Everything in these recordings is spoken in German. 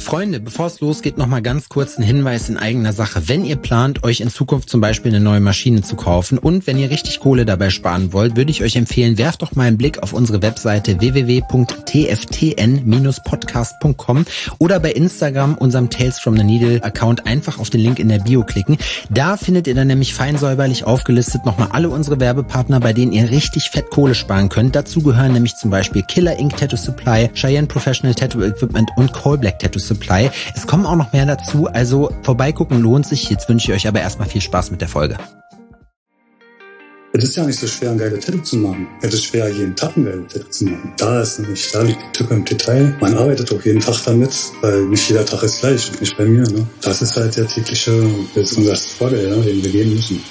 Freunde, bevor es losgeht, nochmal ganz kurz ein Hinweis in eigener Sache. Wenn ihr plant, euch in Zukunft zum Beispiel eine neue Maschine zu kaufen und wenn ihr richtig Kohle dabei sparen wollt, würde ich euch empfehlen, werft doch mal einen Blick auf unsere Webseite www.tftn-podcast.com oder bei Instagram, unserem Tales from the Needle Account, einfach auf den Link in der Bio klicken. Da findet ihr dann nämlich fein säuberlich aufgelistet nochmal alle unsere Werbepartner, bei denen ihr richtig fett Kohle sparen könnt. Dazu gehören nämlich zum Beispiel Killer Ink Tattoo Supply, Cheyenne Professional Tattoo Equipment und Coal Black Tattoo Supply. Es kommen auch noch mehr dazu, also vorbeigucken lohnt sich. Jetzt wünsche ich euch aber erstmal viel Spaß mit der Folge. Es ist ja nicht so schwer, ein geiles Tattoo zu machen. Es ist schwer, jeden Tag ein geiles Tattoo zu machen. Da liegt die Tücke im Detail. Man arbeitet auch jeden Tag damit, weil nicht jeder Tag ist gleich, nicht bei mir. Ne? Das ist halt der tägliche, das ist unser Struggle, ja, den wir gehen müssen.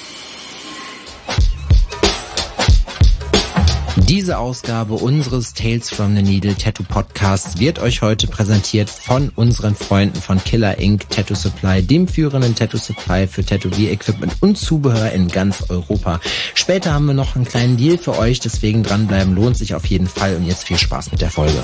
Diese Ausgabe unseres Tales from the Needle Tattoo Podcasts wird euch heute präsentiert von unseren Freunden von Killer Ink Tattoo Supply, dem führenden Tattoo Supply für Tätowier-Equipment und Zubehör in ganz Europa. Später haben wir noch einen kleinen Deal für euch, deswegen dranbleiben lohnt sich auf jeden Fall und jetzt viel Spaß mit der Folge.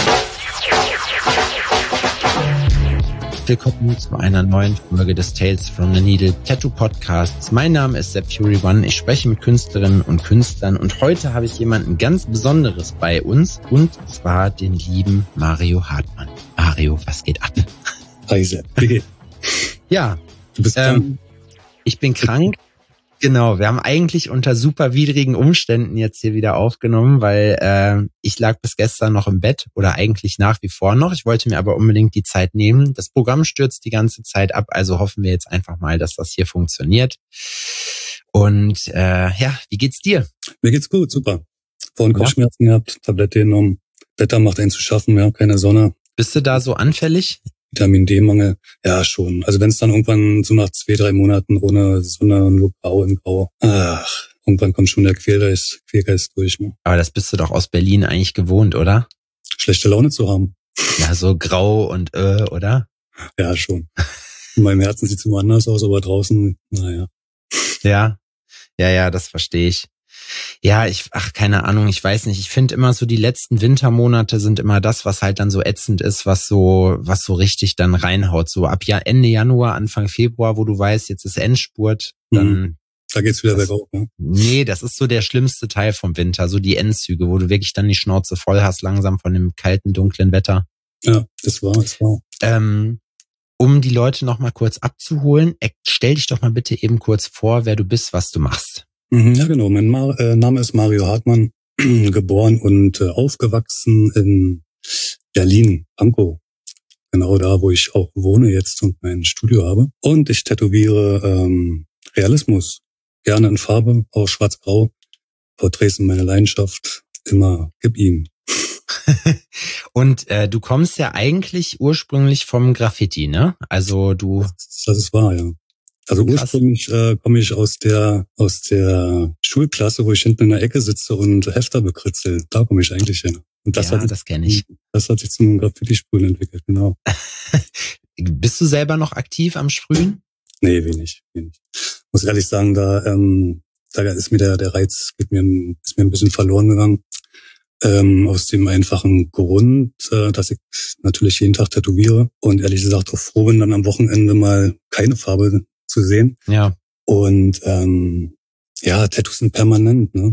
Willkommen zu einer neuen Folge des Tales from the Needle Tattoo Podcasts. Mein Name ist Sepp Fury One. Ich spreche mit Künstlerinnen und Künstlern und heute habe ich jemanden ganz Besonderes bei uns und zwar den lieben Mario Hartmann. Mario, was geht ab? Hi Sepp, wie geht's? Ja, du bist krank. Ich bin krank. Genau, wir haben eigentlich unter super widrigen Umständen jetzt hier wieder aufgenommen, weil ich lag bis gestern noch im Bett oder eigentlich nach wie vor noch. Ich wollte mir aber unbedingt die Zeit nehmen. Das Programm stürzt die ganze Zeit ab, also hoffen wir jetzt einfach mal, dass das hier funktioniert. Und ja, wie geht's dir? Mir geht's gut, super. Vorhin Kopfschmerzen gehabt, Tablette genommen. Wetter macht einen zu schaffen, ja, keine Sonne. Bist du da so anfällig? Vitamin D-Mangel, ja schon. Also wenn es dann irgendwann so nach 2-3 Monaten ohne Sonne, nur grau in grau, irgendwann kommt schon der Quälgeist durch. Ne? Aber das bist du doch aus Berlin eigentlich gewohnt, oder? Schlechte Laune zu haben. Ja, so grau und oder? Ja, schon. In meinem Herzen sieht es immer anders aus, aber draußen, naja. Ja, das verstehe ich. Ja, keine Ahnung, ich weiß nicht. Ich finde immer so, die letzten Wintermonate sind immer das, was halt dann so ätzend ist, was so richtig dann reinhaut. So ab Ende Januar, Anfang Februar, wo du weißt, jetzt ist Endspurt, dann... Da geht's wieder bergauf, ne? Nee, das ist so der schlimmste Teil vom Winter, so die Endzüge, wo du wirklich dann die Schnauze voll hast, langsam von dem kalten, dunklen Wetter. Ja, das war. Um die Leute noch mal kurz abzuholen, stell dich doch mal bitte eben kurz vor, wer du bist, was du machst. Ja, genau. Mein Name ist Mario Hartmann, geboren und aufgewachsen in Berlin, Pankow. Genau da, wo ich auch wohne jetzt und mein Studio habe. Und ich tätowiere Realismus. Gerne in Farbe, auch schwarz-grau. Porträts sind meine Leidenschaft. Immer, gib ihm. Und du kommst ja eigentlich ursprünglich vom Graffiti, ne? Also du... Das ist wahr, ja. Also ursprünglich komme ich aus der Schulklasse, wo ich hinten in der Ecke sitze und Hefter bekritzel. Da komme ich eigentlich hin. Und das kenne ich. Das hat sich zum Graffiti-Sprühen entwickelt, genau. Bist du selber noch aktiv am Sprühen? Nee, wenig. Muss ehrlich sagen, da ist mir der Reiz ist mir ein bisschen verloren gegangen. Aus dem einfachen Grund, dass ich natürlich jeden Tag tätowiere und ehrlich gesagt auch froh bin, dann am Wochenende mal keine Farbe zu sehen. Ja. Und Tattoos sind permanent, ne?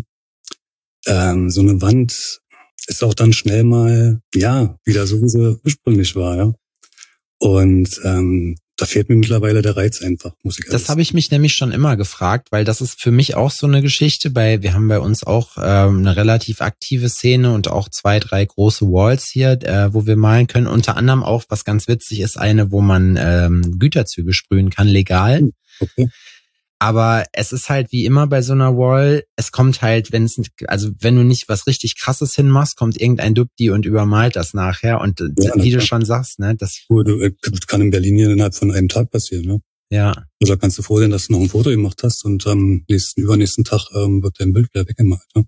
So eine Wand ist auch dann schnell mal, wieder so, wie sie ursprünglich war, ja. Und da fehlt mir mittlerweile der Reiz einfach, muss ich ehrlich sagen. Das habe ich mich nämlich schon immer gefragt, weil das ist für mich auch so eine Geschichte, wir haben bei uns auch eine relativ aktive Szene und auch 2-3 große Walls hier, wo wir malen können. Unter anderem auch, was ganz witzig ist, eine, wo man Güterzüge sprühen kann, legal. Okay. Aber es ist halt wie immer bei so einer Wall, es kommt halt, wenn du nicht was richtig Krasses hinmachst, kommt irgendein Dupdi und übermalt das nachher. Und wie du schon sagst, ne, das kann in Berlin hier innerhalb von einem Tag passieren, ne? Ja. Also da kannst du froh sein, dass du noch ein Foto gemacht hast und am übernächsten Tag wird dein Bild wieder weggemalt, ne?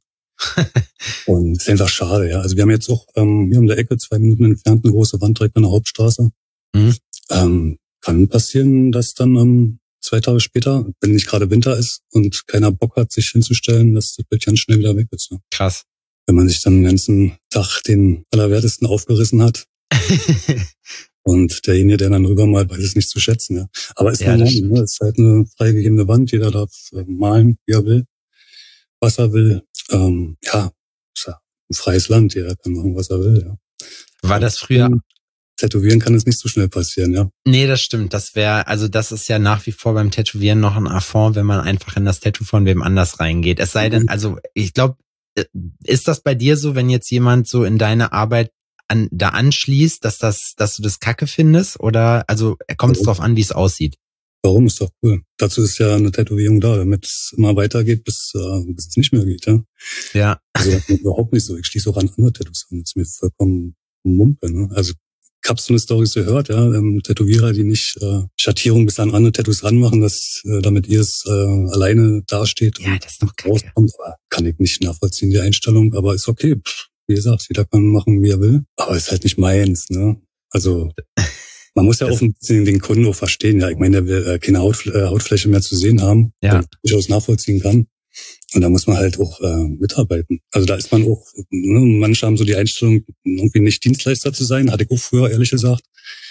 Und ist einfach schade, ja. Also wir haben jetzt auch hier um der Ecke 2 Minuten entfernt eine große Wand direkt an der Hauptstraße. Kann passieren, dass dann 2 Tage später, wenn nicht gerade Winter ist und keiner Bock hat, sich hinzustellen, dass das Bild ganz schnell wieder weg ist. Ne? Krass. Wenn man sich dann den ganzen Tag den Allerwertesten aufgerissen hat. Und derjenige, der dann rübermalt, weiß es nicht zu schätzen, ja. Aber ist normal, ne? Ist halt eine freigegebene Wand, jeder darf malen, wie er will, was er will. Ja, ist ja ein freies Land, jeder kann machen, was er will, ja. War das früher? Tätowieren kann es nicht so schnell passieren, ja. Nee, das stimmt. Das ist ja nach wie vor beim Tätowieren noch ein Affront, wenn man einfach in das Tattoo von wem anders reingeht. Es sei denn, also ich glaube, ist das bei dir so, wenn jetzt jemand so in deine Arbeit da anschließt, dass du das Kacke findest? Oder also kommt es drauf an, wie es aussieht? Warum? Ist doch cool. Dazu ist ja eine Tätowierung da, damit es immer weitergeht, bis es nicht mehr geht, ja. Ja. Also das ist überhaupt nicht so. Ich schließe auch an andere Tattoos an. Das ist mir vollkommen Mumpe, ne? Also ich habe so eine Story gehört, ja, Tätowierer, die nicht Schattierung bis an andere Tattoos ranmachen, damit ihr es alleine dasteht ja, und das ist doch kacke. Rauskommt. Aber kann ich nicht nachvollziehen, die Einstellung, aber ist okay. Wie gesagt, jeder kann machen, wie er will. Aber ist halt nicht meins, ne? Also man muss ja auch ein bisschen den Kunden auch verstehen. Ja, ich meine, der will keine Hautfläche mehr zu sehen haben, ja, ich durchaus nachvollziehen kann. Und da muss man halt auch mitarbeiten. Also da ist man auch, ne, manche haben so die Einstellung, irgendwie nicht Dienstleister zu sein, hatte ich auch früher, ehrlich gesagt.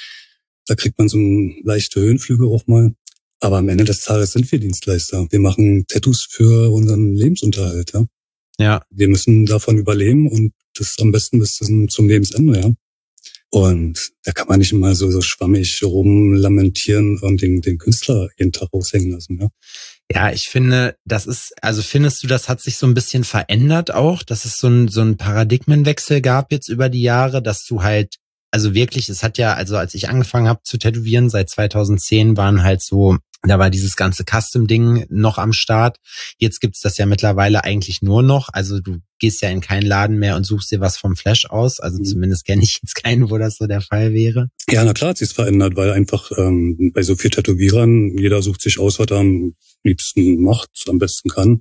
Da kriegt man so einen leichte Höhenflüge auch mal. Aber am Ende des Tages sind wir Dienstleister. Wir machen Tattoos für unseren Lebensunterhalt, ja. Ja. Wir müssen davon überleben und das am besten bis zum Lebensende, ja. Und da kann man nicht immer so schwammig rumlamentieren und den Künstler jeden Tag raushängen lassen, ja. Ja, ich finde, findest du, das hat sich so ein bisschen verändert auch, dass es so ein Paradigmenwechsel gab jetzt über die Jahre, dass du halt, also wirklich, es hat ja, also als ich angefangen habe zu tätowieren, seit 2010 waren halt so, da war dieses ganze Custom-Ding noch am Start. Jetzt gibt's das ja mittlerweile eigentlich nur noch. Also du gehst ja in keinen Laden mehr und suchst dir was vom Flash aus. Also zumindest kenne ich jetzt keinen, wo das so der Fall wäre. Ja, na klar hat sich's verändert, weil einfach bei so vielen Tätowierern, jeder sucht sich aus, was er am liebsten macht, am besten kann.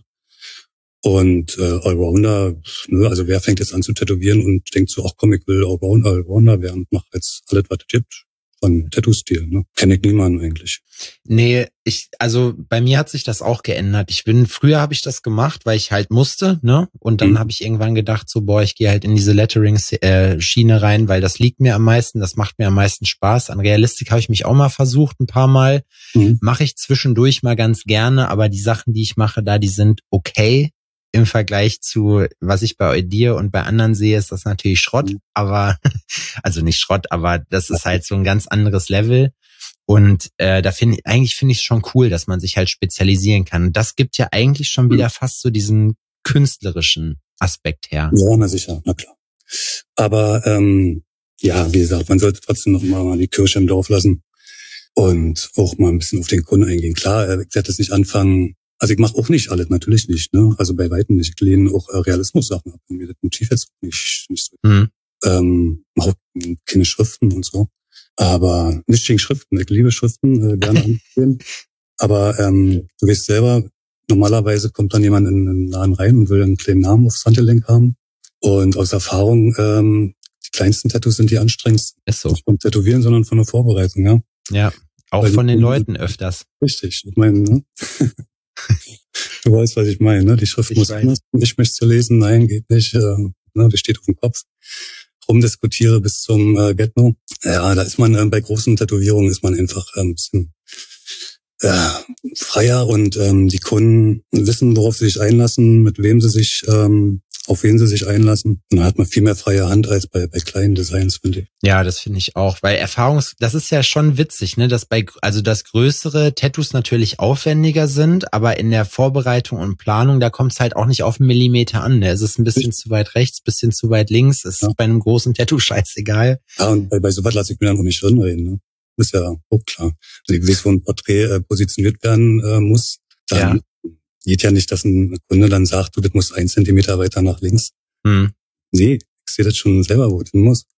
Und Allrounder, ne, also wer fängt jetzt an zu tätowieren und denkt so, ach komm, ich will Allrounder werden und mach jetzt alles, was es gibt. Von Tattoo-Stil, ne? Kenne ich niemanden eigentlich. Nee, also bei mir hat sich das auch geändert. Früher habe ich das gemacht, weil ich halt musste, ne? Und dann habe ich irgendwann gedacht, so, ich gehe halt in diese Lettering-Schiene rein, weil das liegt mir am meisten, das macht mir am meisten Spaß. An Realistik habe ich mich auch mal versucht, ein paar Mal. Mache ich zwischendurch mal ganz gerne, aber die Sachen, die ich mache da, die sind okay. Im Vergleich zu, was ich bei dir und bei anderen sehe, ist das natürlich Schrott, aber, also nicht Schrott, aber das ist halt so ein ganz anderes Level. Und da finde ich es schon cool, dass man sich halt spezialisieren kann. Das gibt ja eigentlich schon wieder fast so diesen künstlerischen Aspekt her. Ja, na sicher, na klar. Aber ja, wie gesagt, man sollte trotzdem noch mal die Kirche im Dorf lassen und auch mal ein bisschen auf den Kunden eingehen. Klar, ich werde das nicht anfangen. Also ich mache auch nicht alles, natürlich nicht, ne? Also bei weitem nicht. Ich lehne auch Realismus-Sachen ab. Mir das Motiv jetzt nicht so. Mache auch keine Schriften und so. Aber nicht gegen Schriften. Ich liebe Schriften, gerne ansehen. Aber du weißt selber, normalerweise kommt dann jemand in einen Laden rein und will einen kleinen Namen aufs Handgelenk haben. Und aus Erfahrung, die kleinsten Tattoos sind die anstrengendsten. Ist so. Nicht vom Tätowieren, sondern von der Vorbereitung, ja. Ja, auch weil von den Leuten öfters. Richtig. Ich meine, ne? Du weißt, was ich meine, ne? Die Schrift muss anders. Ich möchte sie lesen, nein, geht nicht. Ne? Die steht auf dem Kopf. Rumdiskutiere bis zum Get-No. Ja, da ist man bei großen Tätowierungen ist man einfach ein bisschen freier und die Kunden wissen, worauf sie sich einlassen, mit wem sie sich auf wen sie sich einlassen. Und dann hat man viel mehr freie Hand als bei kleinen Designs, finde ich. Ja, das finde ich auch, weil das ist ja schon witzig, ne, dass dass größere Tattoos natürlich aufwendiger sind, aber in der Vorbereitung und Planung, da kommt es halt auch nicht auf einen Millimeter an, ne? Es ist ein bisschen zu weit rechts, bisschen zu weit links, ist bei einem großen Tattoo scheißegal. Ja, und bei sowas lasse ich mir dann auch nicht drinreden, ne? Ist ja auch klar. Also ich weiß, wo ein Porträt positioniert werden muss, dann geht ja nicht, dass ein Kunde dann sagt, du, das muss 1 Zentimeter weiter nach links. Nee, ich sehe das schon selber, wo es hin muss.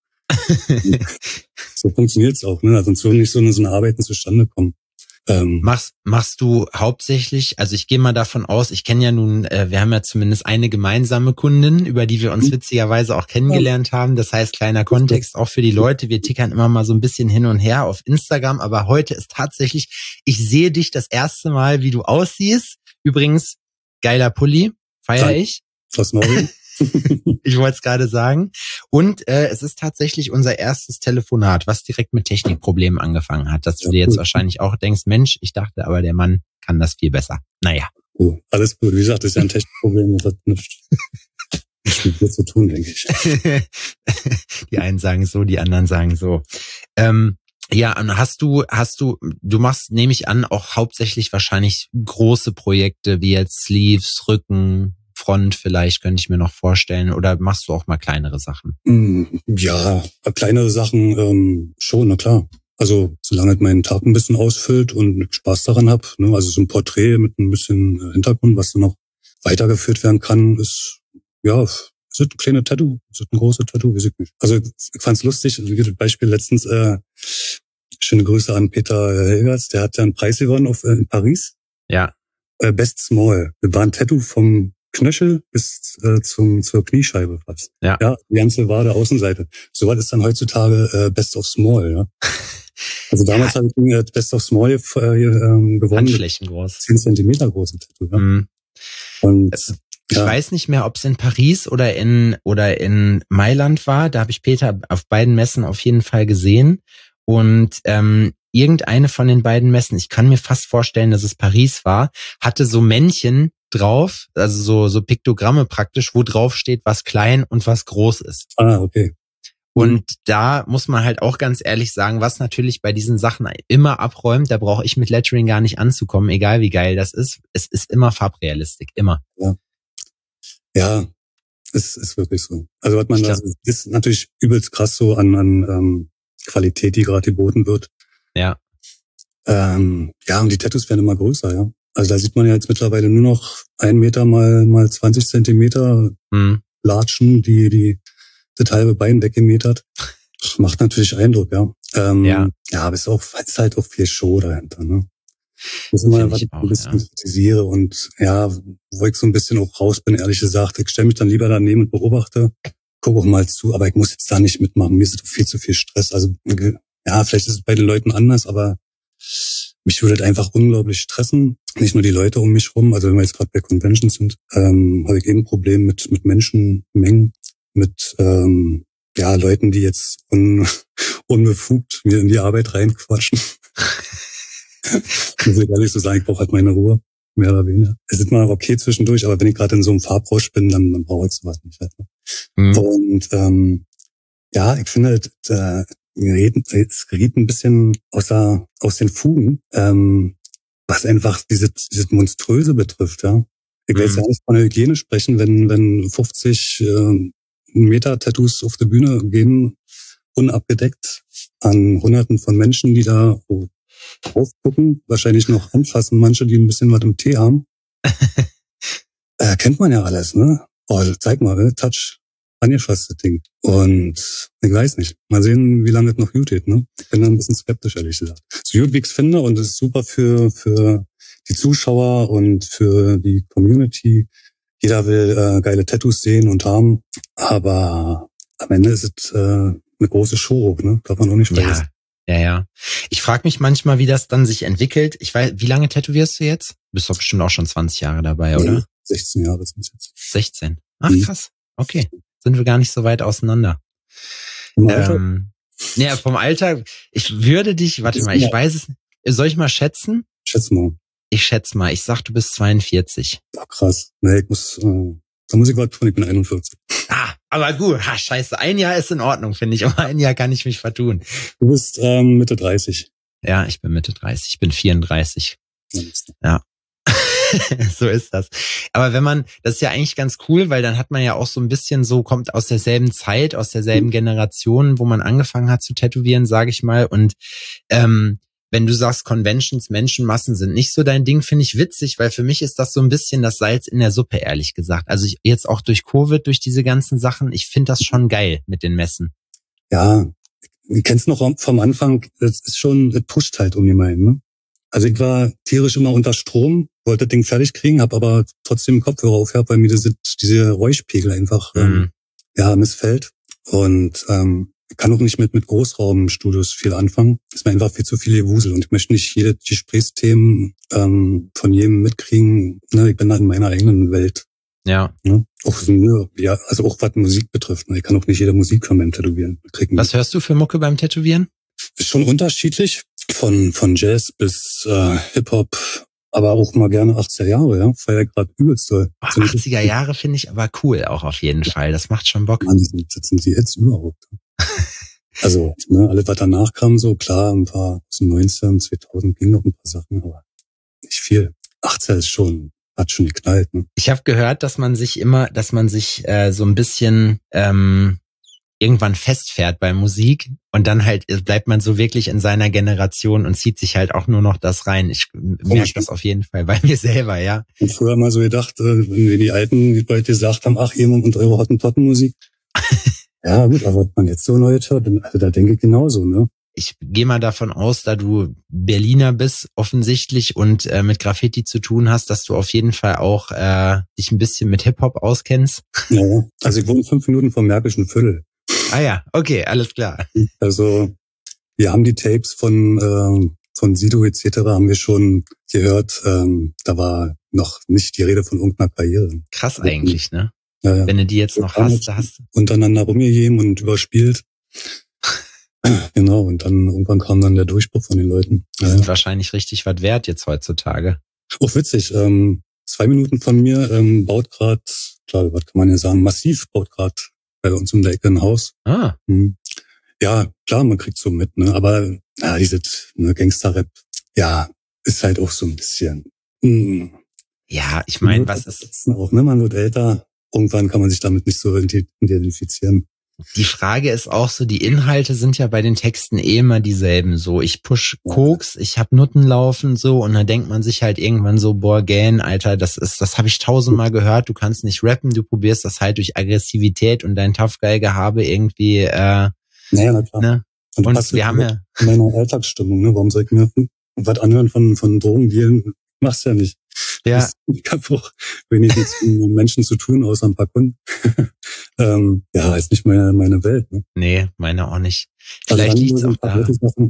So funktioniert's auch, ne? Also sonst würden nicht so eine Arbeiten zustande kommen. Machst du hauptsächlich, also ich gehe mal davon aus, ich kenne ja nun, wir haben ja zumindest eine gemeinsame Kundin, über die wir uns witzigerweise auch kennengelernt haben. Das heißt, kleiner Kontext auch für die Leute, wir tickern immer mal so ein bisschen hin und her auf Instagram, aber heute ist tatsächlich, ich sehe dich das erste Mal, wie du aussiehst. Übrigens, geiler Pulli, feiere ich. Aus Norwegen? Ich wollte es gerade sagen. Und es ist tatsächlich unser erstes Telefonat, was direkt mit Technikproblemen angefangen hat. Dass du dir jetzt wahrscheinlich auch denkst, Mensch, ich dachte aber, der Mann kann das viel besser. Naja. Alles gut. Wie gesagt, das ist ja ein Technikproblem. Das hat nichts mit mir zu tun, denke ich. Die einen sagen so, die anderen sagen so. Ja, und du machst, nehme ich an, auch hauptsächlich wahrscheinlich große Projekte wie jetzt Sleeves, Rücken, Front vielleicht, könnte ich mir noch vorstellen. Oder machst du auch mal kleinere Sachen? Ja, kleinere Sachen schon, na klar. Also solange halt meinen Tag ein bisschen ausfüllt und Spaß daran habe, ne? Also so ein Porträt mit ein bisschen Hintergrund, was dann noch weitergeführt werden kann, ist, ja, ist ein kleines Tattoo, ist ein großes Tattoo, weiß ich nicht. Also ich fand's lustig, wie das Beispiel letztens, schöne Grüße an Peter Helgers, der hat ja einen Preis gewonnen in Paris. Ja. Best Small. Das war ein Tattoo vom Knöchel bis zur Kniescheibe fast. Ja. Die ganze Wade Außenseite. So was ist dann heutzutage Best of Small, ja. Also damals habe ich Best of Small gewonnen. Handflächengroß. 10 Zentimeter große Tattoo, ja. Mhm. Und ich weiß nicht mehr, ob es in Paris oder in Mailand war. Da habe ich Peter auf beiden Messen auf jeden Fall gesehen. Und irgendeine von den beiden Messen, ich kann mir fast vorstellen, dass es Paris war, hatte so Männchen drauf, also so Piktogramme praktisch, wo drauf steht, was klein und was groß ist. Ah, okay. Und da muss man halt auch ganz ehrlich sagen, was natürlich bei diesen Sachen immer abräumt, da brauche ich mit Lettering gar nicht anzukommen, egal wie geil das ist. Es ist immer Farbrealistik, immer. Ja, es ist wirklich so. Also was man da ist natürlich übelst krass so an Qualität, die gerade geboten wird. Ja. Und die Tattoos werden immer größer, ja. Also da sieht man ja jetzt mittlerweile nur noch 1 Meter mal 20 Zentimeter Latschen, die das halbe Bein weggemetert. Das macht natürlich Eindruck, ja. Aber es ist halt auch viel Show dahinter, ne? Das ist immer, was ich ein bisschen kritisiere und wo ich so ein bisschen auch raus bin, ehrlich gesagt. Ich stelle mich dann lieber daneben und beobachte, gucke auch mal zu, aber ich muss jetzt da nicht mitmachen. Mir ist viel zu viel Stress. Also vielleicht ist es bei den Leuten anders, aber mich würde das einfach unglaublich stressen. Nicht nur die Leute um mich rum. Also wenn wir jetzt gerade bei Conventions sind, habe ich eben ein Problem mit Menschenmengen, mit Leuten, die jetzt unbefugt mir in die Arbeit reinquatschen. Muss ich ehrlich so sagen, ich brauche halt meine Ruhe, mehr oder weniger. Es ist mal okay zwischendurch, aber wenn ich gerade in so einem Farbrausch bin, dann brauche ich sowas nicht. Halt, ne? Und ich finde, es geriet ein bisschen aus den Fugen, was einfach dieses Monströse betrifft, ja. Ich will jetzt ja nicht von der Hygiene sprechen, wenn 50 Meter Tattoos auf der Bühne gehen, unabgedeckt, an Hunderten von Menschen, die da aufgucken, wahrscheinlich noch anfassen, manche, die ein bisschen was im Tee haben. Kennt man ja alles, ne? Oh, zeig mal, Touch, angefasst das Ding. Und ich weiß nicht. Mal sehen, wie lange es noch gut geht, ne? Ich bin da ein bisschen skeptisch, ehrlich gesagt. So gut wie ich's finde und es ist super für die Zuschauer und für die Community. Jeder will geile Tattoos sehen und haben, aber am Ende ist es eine große Show, ne? Darf man auch nicht vergessen. Ja. Ich frage mich manchmal, wie das dann sich entwickelt. Ich weiß, wie lange tätowierst du jetzt? Du bist doch bestimmt auch schon 20 Jahre dabei, oder? 16 Jahre sind jetzt. 16. Ach, krass. Okay. Sind wir gar nicht so weit auseinander. Vom Alter? Vom Alter. Ich würde dich, warte mal, ich weiß es nicht. Soll ich mal schätzen? Schätze mal. Ich schätze mal. Ich sag, du bist 42. Ach, krass. Nee, da muss ich was tun, ich bin 41. Aber gut, scheiße, 1 Jahr ist in Ordnung, finde ich, aber 1 Jahr kann ich mich vertun. Du bist Mitte 30. Ja, ich bin Mitte 30, ich bin 34. Ja, so ist das. Aber das ist ja eigentlich ganz cool, weil dann hat man ja auch so ein bisschen kommt aus derselben Zeit, aus derselben Generation, wo man angefangen hat zu tätowieren, sage ich mal. Und wenn du sagst, Conventions, Menschenmassen sind nicht so dein Ding, finde ich witzig, weil für mich ist das so ein bisschen das Salz in der Suppe, ehrlich gesagt. Also jetzt auch durch Covid, durch diese ganzen Sachen, ich finde das schon geil mit den Messen. Ja, ich kenn's noch vom Anfang, das pusht halt ungemein, ne? Also ich war tierisch immer unter Strom, wollte das Ding fertig kriegen, habe aber trotzdem Kopfhörer aufgehabt, weil mir diese Räuschpegel einfach missfällt. Und ich kann auch nicht mit Großraumstudios viel anfangen. Ist mir einfach viel zu viel Gewusel und ich möchte nicht jede Gesprächsthemen von jedem mitkriegen. Ne, ich bin da in meiner eigenen Welt. Ja. Also auch was Musik betrifft. Ich kann auch nicht jede Musik von beim Tätowieren kriegen. Was hörst du für Mucke beim Tätowieren? Ist schon unterschiedlich. Von Jazz bis Hip-Hop, aber auch mal gerne 80er Jahre, ja. Feier gerade übelst doll. 80er Jahre finde ich aber cool, auch auf jeden Fall. Das macht schon Bock. Mann, das sind die Hits überhaupt. Also, alles, was danach kam, so klar, ein paar aus den 90ern, 2000 ging noch ein paar Sachen, aber nicht viel. 80er ist schon, hat schon geknallt, ne? Ich habe gehört, dass man sich so ein bisschen irgendwann festfährt bei Musik und dann halt bleibt man so wirklich in seiner Generation und zieht sich halt auch nur noch das rein. Ich merke das auf jeden Fall bei mir selber, ja. Und früher mal so gedacht, wenn wir die Leute gesagt haben, ach, jemand und eure Hottentottenmusik. Ja, gut, aber wenn man jetzt so neu hört, also da denke ich genauso, ne? Ich gehe mal davon aus, da du Berliner bist, offensichtlich, und mit Graffiti zu tun hast, dass du auf jeden Fall auch dich ein bisschen mit Hip-Hop auskennst. Ja, also ich wohne 5 Minuten vom Märkischen Viertel. Ah ja, okay, alles klar. Also wir haben die Tapes von Sido etc. haben wir schon gehört. Da war noch nicht die Rede von irgendeiner Karriere. Krass eigentlich, ne? Ja. Wenn du die jetzt noch hast, da hast du untereinander rumgegeben und überspielt. Genau, und dann irgendwann kam dann der Durchbruch von den Leuten. Die sind wahrscheinlich richtig was wert jetzt heutzutage. Auch witzig, 2 Minuten von mir baut gerade, klar, was kann man ja sagen, Massiv baut gerade bei uns um der Ecke ein Haus. Ah. Ja, klar, man kriegt so mit, ne? Aber dieses Gangster-Rap, ja, ist halt auch so ein bisschen. Ja, ich meine, was ist auch, ne? Man wird älter, irgendwann kann man sich damit nicht so identifizieren. Die Frage ist auch so, die Inhalte sind ja bei den Texten immer dieselben. So, ich push Koks, ich hab Nutten laufen, so, und dann denkt man sich halt irgendwann so, boah, Gan, Alter, das habe ich 1000-mal gehört, du kannst nicht rappen, du probierst das halt durch Aggressivität und dein Tough-Guy-Gehabe irgendwie, naja, na klar. Ne? Und wir haben ja in meiner Alltagsstimmung, ne? Warum soll ich mir was anhören von Drogendealen? Mach's ja nicht. Ja. Ich habe auch wenig mit Menschen zu tun, außer ein paar Kunden. Ja, ist nicht meine Welt. Ne? Nee, meine auch nicht. Vielleicht also liegt's auch da.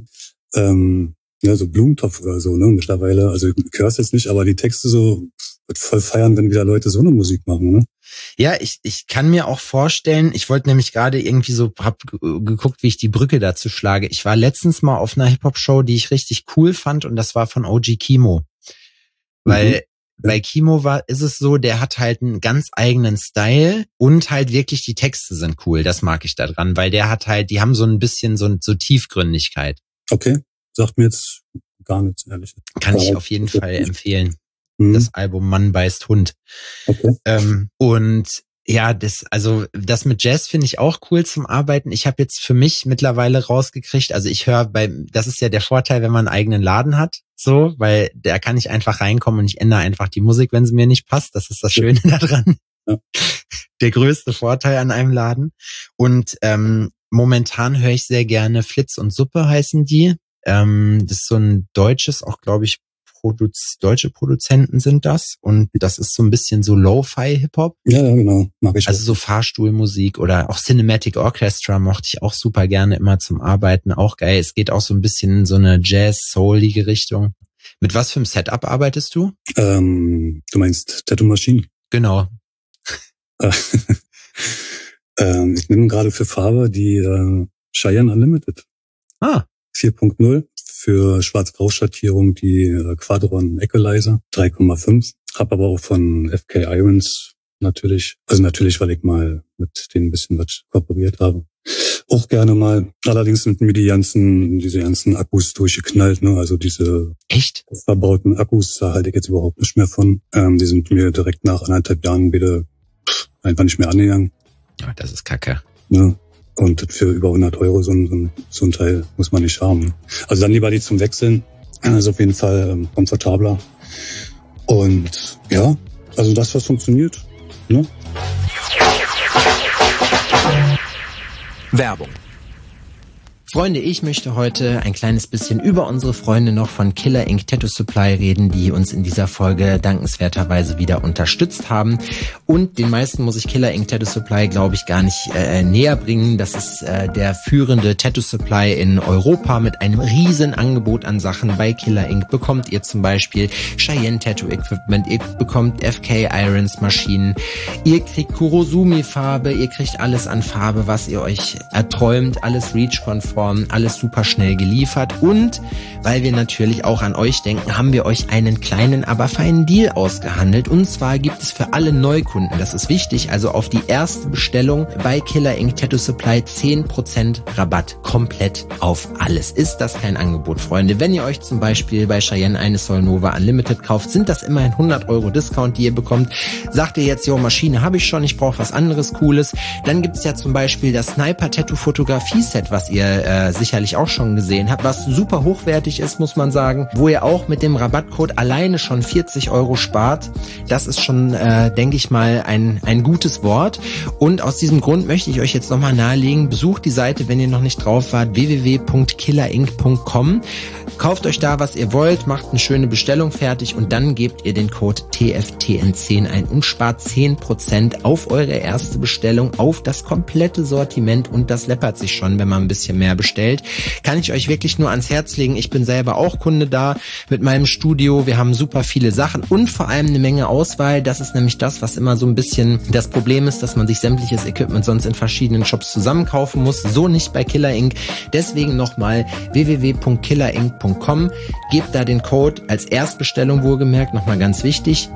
Ja, so Blumentopf oder so, ne? Mittlerweile, also ich hör's jetzt nicht, aber die Texte so wird voll feiern, wenn wieder Leute so eine Musik machen, ne? Ja, ich kann mir auch vorstellen, ich wollte nämlich gerade irgendwie so, hab geguckt, wie ich die Brücke dazu schlage. Ich war letztens mal auf einer Hip-Hop-Show, die ich richtig cool fand, und das war von OG Kimo. Weil bei Kimo ist es so, der hat halt einen ganz eigenen Style und halt wirklich die Texte sind cool. Das mag ich da dran, weil der hat halt, die haben so ein bisschen so Tiefgründigkeit. Okay, sagt mir jetzt gar nichts, ehrlich. Kann ich auf jeden Fall empfehlen. Das Album Mann beißt Hund. Okay. Und ja, das mit Jazz finde ich auch cool zum Arbeiten. Ich habe jetzt für mich mittlerweile rausgekriegt, also ich höre das ist ja der Vorteil, wenn man einen eigenen Laden hat, so, weil da kann ich einfach reinkommen und ich ändere einfach die Musik, wenn sie mir nicht passt. Das ist das Schöne daran. Ja. Der größte Vorteil an einem Laden. Und momentan höre ich sehr gerne Flitz und Suppe heißen die. Das ist so ein deutsches, auch glaube ich, deutsche Produzenten sind das, und das ist so ein bisschen so Lo-Fi-Hip-Hop. Ja, genau, mag ich. Also so Fahrstuhlmusik oder auch Cinematic Orchestra mochte ich auch super gerne immer zum Arbeiten, auch geil. Es geht auch so ein bisschen in so eine Jazz-Soulige Richtung. Mit was für einem Setup arbeitest du? Du meinst Tattoo Machine? Genau. Ich nehme gerade für Farbe die Cheyenne Unlimited. 4.0. Für Schwarz-Grau-Schattierung die Quadron Equalizer 3,5. Hab aber auch von FK Irons natürlich, weil ich mal mit denen ein bisschen was kooperiert habe. Auch gerne mal. Allerdings sind mir diese ganzen Akkus durchgeknallt, ne? Also diese echt verbauten Akkus, da halte ich jetzt überhaupt nicht mehr von. Die sind mir direkt nach 1,5 Jahren wieder einfach nicht mehr angegangen. Ja, das ist Kacke. Ne? Und für über 100 Euro so ein Teil muss man nicht haben. Also dann lieber die zum Wechseln. Das ist auf jeden Fall komfortabler. Und ja, also das, was funktioniert. Ne? Werbung. Freunde, ich möchte heute ein kleines bisschen über unsere Freunde noch von Killer Ink Tattoo Supply reden, die uns in dieser Folge dankenswerterweise wieder unterstützt haben. Und den meisten muss ich Killer Ink Tattoo Supply, glaube ich, gar nicht näher bringen. Das ist der führende Tattoo Supply in Europa mit einem riesen Angebot an Sachen. Bei Killer Ink bekommt ihr zum Beispiel Cheyenne Tattoo Equipment, ihr bekommt FK Irons Maschinen, ihr kriegt Kurosumi Farbe, ihr kriegt alles an Farbe, was ihr euch erträumt, alles REACH-konform. Alles super schnell geliefert und weil wir natürlich auch an euch denken, haben wir euch einen kleinen, aber feinen Deal ausgehandelt und zwar gibt es für alle Neukunden, das ist wichtig, also auf die erste Bestellung bei Killer Ink Tattoo Supply 10% Rabatt, komplett auf alles. Ist das kein Angebot, Freunde? Wenn ihr euch zum Beispiel bei Cheyenne eine Solnova Unlimited kauft, sind das immerhin 100 € Discount, die ihr bekommt. Sagt ihr jetzt, jo, Maschine habe ich schon, ich brauche was anderes Cooles, dann gibt es ja zum Beispiel das Sniper Tattoo Fotografie Set, was ihr sicherlich auch schon gesehen habt, was super hochwertig ist, muss man sagen, wo ihr auch mit dem Rabattcode alleine schon 40 € spart. Das ist schon, denke ich mal, ein gutes Wort. Und aus diesem Grund möchte ich euch jetzt nochmal nahelegen, besucht die Seite, wenn ihr noch nicht drauf wart, www.killerink.com. Kauft euch da, was ihr wollt, macht eine schöne Bestellung fertig und dann gebt ihr den Code TFTN10 ein und spart 10% auf eure erste Bestellung, auf das komplette Sortiment und das läppert sich schon, wenn man ein bisschen mehr bestellt. Kann ich euch wirklich nur ans Herz legen. Ich bin selber auch Kunde da mit meinem Studio. Wir haben super viele Sachen und vor allem eine Menge Auswahl. Das ist nämlich das, was immer so ein bisschen das Problem ist, dass man sich sämtliches Equipment sonst in verschiedenen Shops zusammenkaufen muss. So nicht bei Killer Ink. Deswegen nochmal www.killerink.com. Gebt da den Code als Erstbestellung wohlgemerkt, nochmal ganz wichtig,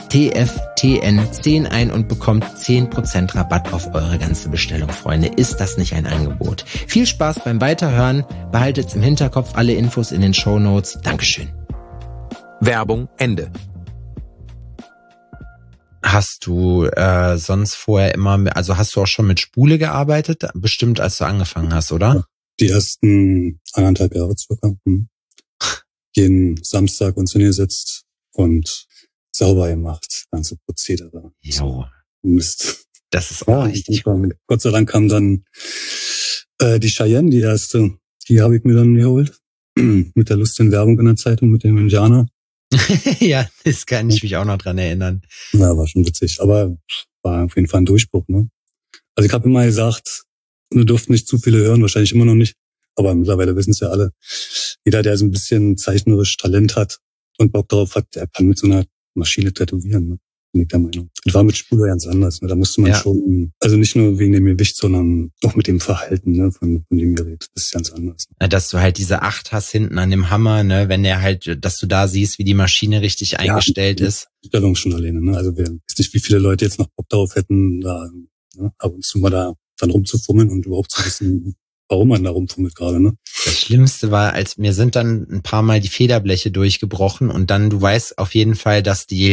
TFTN10 ein und bekommt 10% Rabatt auf eure ganze Bestellung, Freunde. Ist das nicht ein Angebot? Viel Spaß beim Weiterhören. Behaltet's im Hinterkopf, alle Infos in den Shownotes. Dankeschön. Werbung Ende. Hast du sonst vorher immer, also hast du auch schon mit Spule gearbeitet? Bestimmt, als du angefangen hast, oder? Die ersten 1,5 Jahre circa. Jeden Samstag uns hingesetzt und sauber gemacht, ganze Prozedere. Jo. Mist. Das ist auch richtig gut. Gott sei Dank kam dann die Cheyenne, die erste. Die habe ich mir dann geholt. Mit der lustigen Werbung in der Zeitung mit dem Indianer. Ja, das kann ich mich auch noch dran erinnern. Ja, war schon witzig. Aber war auf jeden Fall ein Durchbruch, ne? Also ich habe immer gesagt, wir durften nicht zu viele hören, wahrscheinlich immer noch nicht. Aber mittlerweile wissen es ja alle. Jeder, der so ein bisschen zeichnerisch Talent hat und Bock darauf hat, der kann mit so einer Maschine tätowieren, ne? Bin ich der Meinung. Das war mit Spule ganz anders, ne? Da musste man schon, also nicht nur wegen dem Gewicht, sondern auch mit dem Verhalten, ne, von dem Gerät. Das ist ganz anders. Ne? Dass du halt diese 8 hast hinten an dem Hammer, ne, wenn der halt, dass du da siehst, wie die Maschine richtig eingestellt ist. Die Stellung schon alleine, ne? Also wer weiß nicht, wie viele Leute jetzt noch Bock darauf hätten, da, ne, ab und zu mal da dann rumzufummeln und überhaupt zu wissen, warum man da rumfummelt gerade, ne? Das Schlimmste war, als mir sind dann ein paar Mal die Federbleche durchgebrochen und dann, du weißt auf jeden Fall, dass du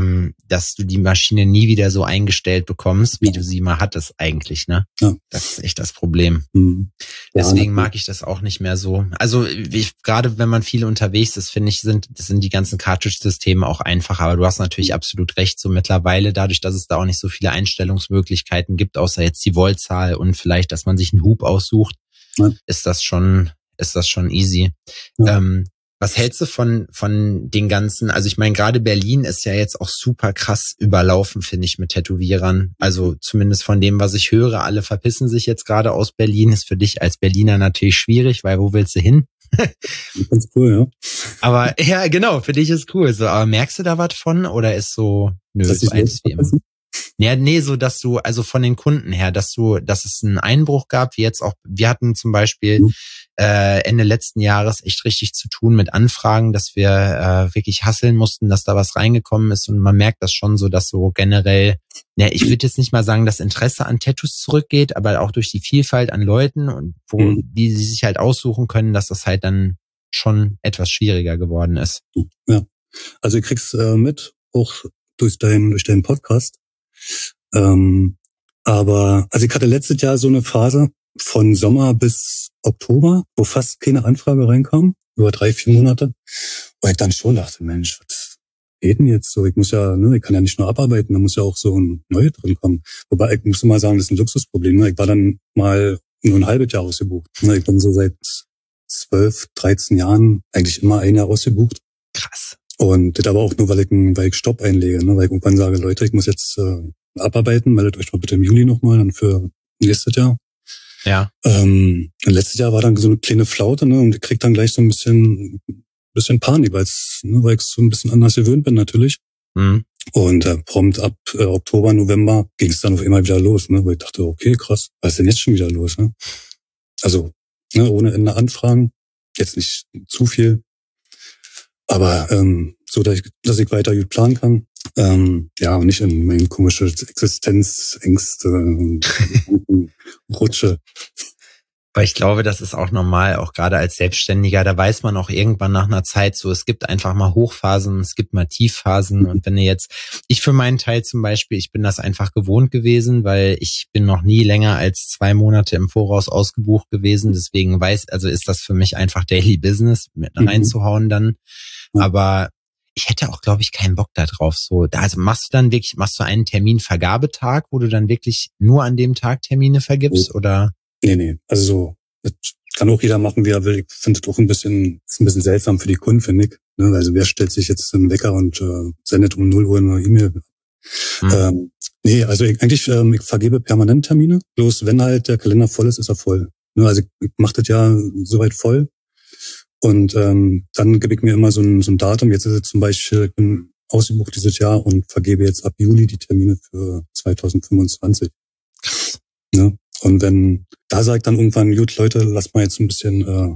die Maschine nie wieder so eingestellt bekommst, wie du sie mal hattest eigentlich, ne? Ja. Das ist echt das Problem. Mhm. Deswegen mag ich das auch nicht mehr so. Also, gerade wenn man viel unterwegs ist, finde ich, sind die ganzen Cartridge-Systeme auch einfacher. Aber du hast natürlich absolut recht, so mittlerweile, dadurch, dass es da auch nicht so viele Einstellungsmöglichkeiten gibt, außer jetzt die Voltzahl und vielleicht, dass man sich einen Hub aussucht, ist das schon easy. Ja. Was hältst du von den ganzen, also ich meine, gerade Berlin ist ja jetzt auch super krass überlaufen, finde ich, mit Tätowierern. Also zumindest von dem, was ich höre, alle verpissen sich jetzt gerade aus Berlin. Ist für dich als Berliner natürlich schwierig, weil wo willst du hin? Ganz cool, ja. Aber ja, genau, für dich ist cool. So, aber merkst du da was von oder ist so, nö, so eins wie immer? Ja, nee, so dass du, also von den Kunden her, dass es einen Einbruch gab, wie jetzt auch, wir hatten zum Beispiel Ende letzten Jahres echt richtig zu tun mit Anfragen, dass wir wirklich hasseln mussten, dass da was reingekommen ist und man merkt das schon so, dass so generell, ja, ich würde jetzt nicht mal sagen, das Interesse an Tattoos zurückgeht, aber auch durch die Vielfalt an Leuten und die sie sich halt aussuchen können, dass das halt dann schon etwas schwieriger geworden ist. Ja, also du kriegst mit, auch durch deinen Podcast. Aber also ich hatte letztes Jahr so eine Phase von Sommer bis Oktober, wo fast keine Anfrage reinkam, über 3-4 Monate, wo ich dann schon dachte, Mensch, was geht denn jetzt so? Ich muss ja, ne, ich kann ja nicht nur abarbeiten, da muss ja auch so ein Neue drin kommen. Wobei ich muss mal sagen, das ist ein Luxusproblem. Ne? Ich war dann mal nur ein halbes Jahr ausgebucht. Ich bin so seit 12, 13 Jahren eigentlich immer ein Jahr ausgebucht. Krass. Und das aber auch nur, weil ich Stopp einlege, ne? Weil ich irgendwann sage, Leute, ich muss jetzt abarbeiten, meldet euch mal bitte im Juli nochmal, dann für nächstes Jahr. Ja. Letztes Jahr war dann so eine kleine Flaute, ne? Und ich krieg dann gleich so ein bisschen Panik, weil ich so ein bisschen anders gewöhnt bin natürlich. Mhm. Und prompt ab Oktober, November ging es dann auf einmal wieder los, ne? Weil ich dachte, okay, krass, was ist denn jetzt schon wieder los, ne? Also, ne, ohne Ende Anfragen, jetzt nicht zu viel, aber so, dass ich weiter gut planen kann. Ja, und nicht in meine komische Existenzängste rutsche. Weil ich glaube, das ist auch normal, auch gerade als Selbstständiger, da weiß man auch irgendwann nach einer Zeit so, es gibt einfach mal Hochphasen, es gibt mal Tiefphasen und wenn ich für meinen Teil zum Beispiel, ich bin das einfach gewohnt gewesen, weil ich bin noch nie länger als 2 Monate im Voraus ausgebucht gewesen, deswegen ist das für mich einfach Daily Business, mit reinzuhauen dann, aber ich hätte auch, glaube ich, keinen Bock da drauf. Also machst du einen Terminvergabetag, wo du dann wirklich nur an dem Tag Termine vergibst, oder? Nee. Also so, das kann auch jeder machen, wie er will. Ich finde das auch ist ein bisschen seltsam für die Kunden, finde ich. Ne? Also wer stellt sich jetzt einen Wecker und sendet um 0 Uhr eine E-Mail? Nee, also ich vergebe permanent Termine. Bloß wenn halt der Kalender voll ist er voll. Ne? Also ich mache das ja soweit voll. Und dann gebe ich mir immer so ein Datum. Jetzt ist es zum Beispiel, ich bin ausgebucht dieses Jahr und vergebe jetzt ab Juli die Termine für 2025. Ne? Und da sage ich dann irgendwann, gut, Leute, lasst mal jetzt ein bisschen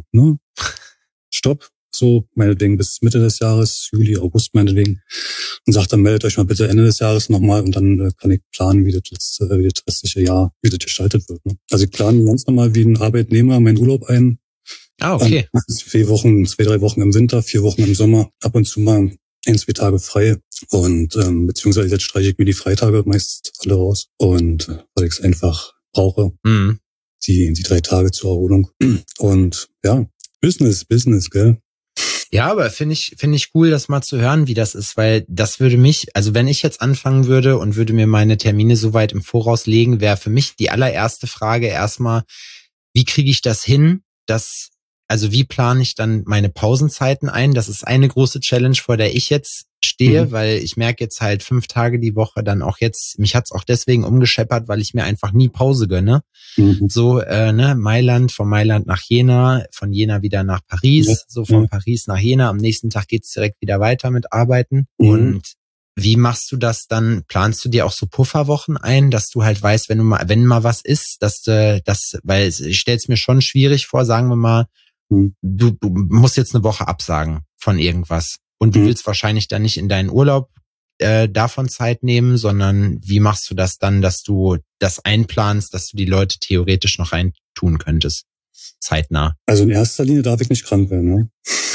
Stopp. So, meinetwegen bis Mitte des Jahres, Juli, August meinetwegen. Und sagt dann, meldet euch mal bitte Ende des Jahres nochmal und dann kann ich planen, wie das restliche Jahr, wie das gestaltet wird. Ne? Also ich plane ganz normal wie ein Arbeitnehmer meinen Urlaub ein. Ah, okay. 2, 3 Wochen im Winter, 4 Wochen im Sommer, ab und zu mal 1, 2 Tage frei. Und beziehungsweise jetzt streiche ich mir die Freitage meist alle raus. Und weil ich es einfach brauche, die 3 Tage zur Erholung. Und ja, Business, gell? Ja, aber finde ich cool, das mal zu hören, wie das ist, weil das würde mich, also wenn ich jetzt anfangen würde und würde mir meine Termine so weit im Voraus legen, wäre für mich die allererste Frage erstmal, wie kriege ich das hin, also wie plane ich dann meine Pausenzeiten ein? Das ist eine große Challenge, vor der ich jetzt stehe, weil ich merke jetzt halt 5 Tage die Woche dann auch jetzt, mich hat's auch deswegen umgescheppert, weil ich mir einfach nie Pause gönne. So, Mailand, von Mailand nach Jena, von Jena wieder nach Paris, von Paris nach Jena. Am nächsten Tag geht's direkt wieder weiter mit Arbeiten. Und wie machst du das dann? Planst du dir auch so Pufferwochen ein, dass du halt weißt, wenn mal was ist, weil ich stell's mir schon schwierig vor, sagen wir mal, du musst jetzt eine Woche absagen von irgendwas und du willst wahrscheinlich dann nicht in deinen Urlaub davon Zeit nehmen, sondern wie machst du das dann, dass du das einplanst, dass du die Leute theoretisch noch rein tun könntest? Zeitnah. Also in erster Linie darf ich nicht krank werden, ne?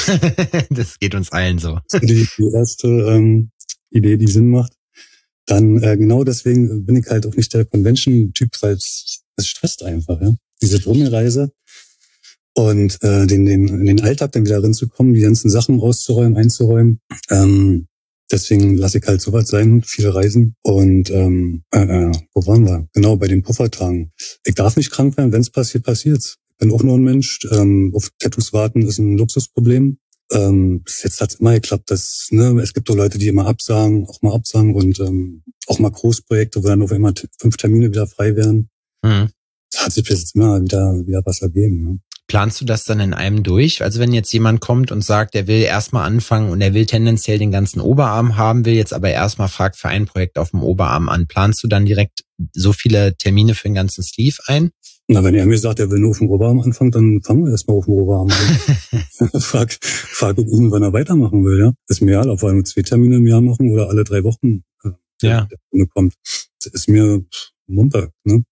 Das geht uns allen so. Die erste Idee, die Sinn macht. Dann genau deswegen bin ich halt auch nicht der Convention-Typ, weil es stresst einfach, ja. Diese Rumreise und in den Alltag dann wieder reinzukommen, die ganzen Sachen auszuräumen, einzuräumen. Deswegen lasse ich halt sowas sein, viele Reisen. Und wo waren wir? Genau, bei den Puffertagen. Ich darf nicht krank werden, wenn es passiert, passiert's. Ich bin auch nur ein Mensch. Auf Tattoos warten ist ein Luxusproblem. Bis jetzt hat's immer geklappt, es gibt auch Leute, die immer absagen und auch mal Großprojekte, wo dann auf einmal 5 Termine wieder frei werden. Das hat sich bis jetzt immer wieder was ergeben. Ne? Planst du das dann in einem durch? Also wenn jetzt jemand kommt und sagt, er will erstmal anfangen und er will tendenziell den ganzen Oberarm haben, will jetzt aber erstmal fragt für ein Projekt auf dem Oberarm an, planst du dann direkt so viele Termine für den ganzen Sleeve ein? Na, wenn er mir sagt, er will nur auf dem Oberarm anfangen, dann fangen wir erstmal auf dem Oberarm an. Frag ich ihn, wann er weitermachen will, ja. Ist mir egal, ob wir nur 2 Termine im Jahr machen oder alle 3 Wochen der kommt. Das ist mir Mumpe, ne?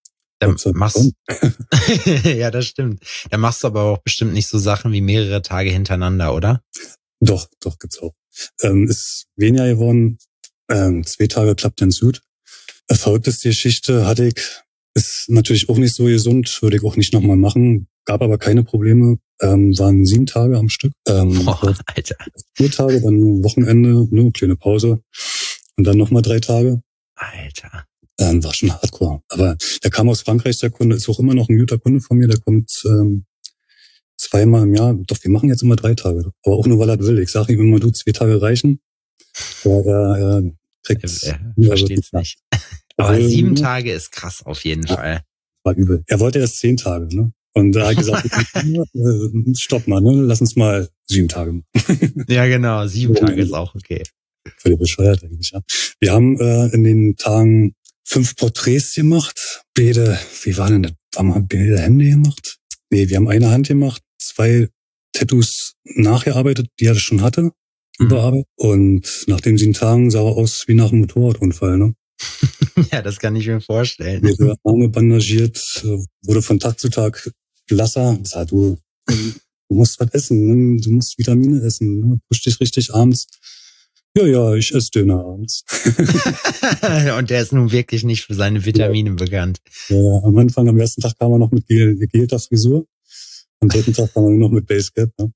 Ja, das stimmt. Da machst du aber auch bestimmt nicht so Sachen wie mehrere Tage hintereinander, oder? Doch, gibt's auch. Ist weniger geworden. 2 Tage klappt ganz gut. Verrückteste Geschichte hatte ich. Ist natürlich auch nicht so gesund, würde ich auch nicht nochmal machen. Gab aber keine Probleme. Waren 7 Tage am Stück. Alter. 4 Tage, dann Wochenende, eine kleine Pause. Und dann nochmal 3 Tage. Alter. War schon hardcore. Aber der kam aus Frankreich, der Kunde, ist auch immer noch ein guter Kunde von mir, der kommt zweimal im Jahr. Doch, wir machen jetzt immer 3 Tage. Aber auch nur, weil er will. Ich sage ihm immer, 2 Tage reichen. Er kriegt... Er versteht's nicht. Aber 7 Tage ist krass auf jeden Fall. War übel. Er wollte erst 10 Tage, ne? Und er hat gesagt, stopp mal, ne? Lass uns mal 7 Tage machen. Ja, genau. 7 Tage ist auch okay. Völlig bescheuert eigentlich, ja. Wir haben in den Tagen 5 Porträts gemacht. Wie war denn das? Haben wir beide Hände gemacht? Nee, wir haben eine Hand gemacht, 2 Tattoos nachgearbeitet, die er schon hatte, überarbeitet. Und nach den 7 Tagen sah er aus wie nach einem Motorradunfall, ne? Ja, das kann ich mir vorstellen. Ihre Arme bandagiert, wurde von Tag zu Tag blasser. Sag, du musst was essen, ne? Du musst Vitamine essen, ne? Push dich richtig abends. Ja, ich esse Döner abends. Und der ist nun wirklich nicht für seine Vitamine bekannt. Ja, am ersten Tag kam er noch mit gegelter Frisur. Am 3. Tag kam er nur noch mit Basecap. Ne?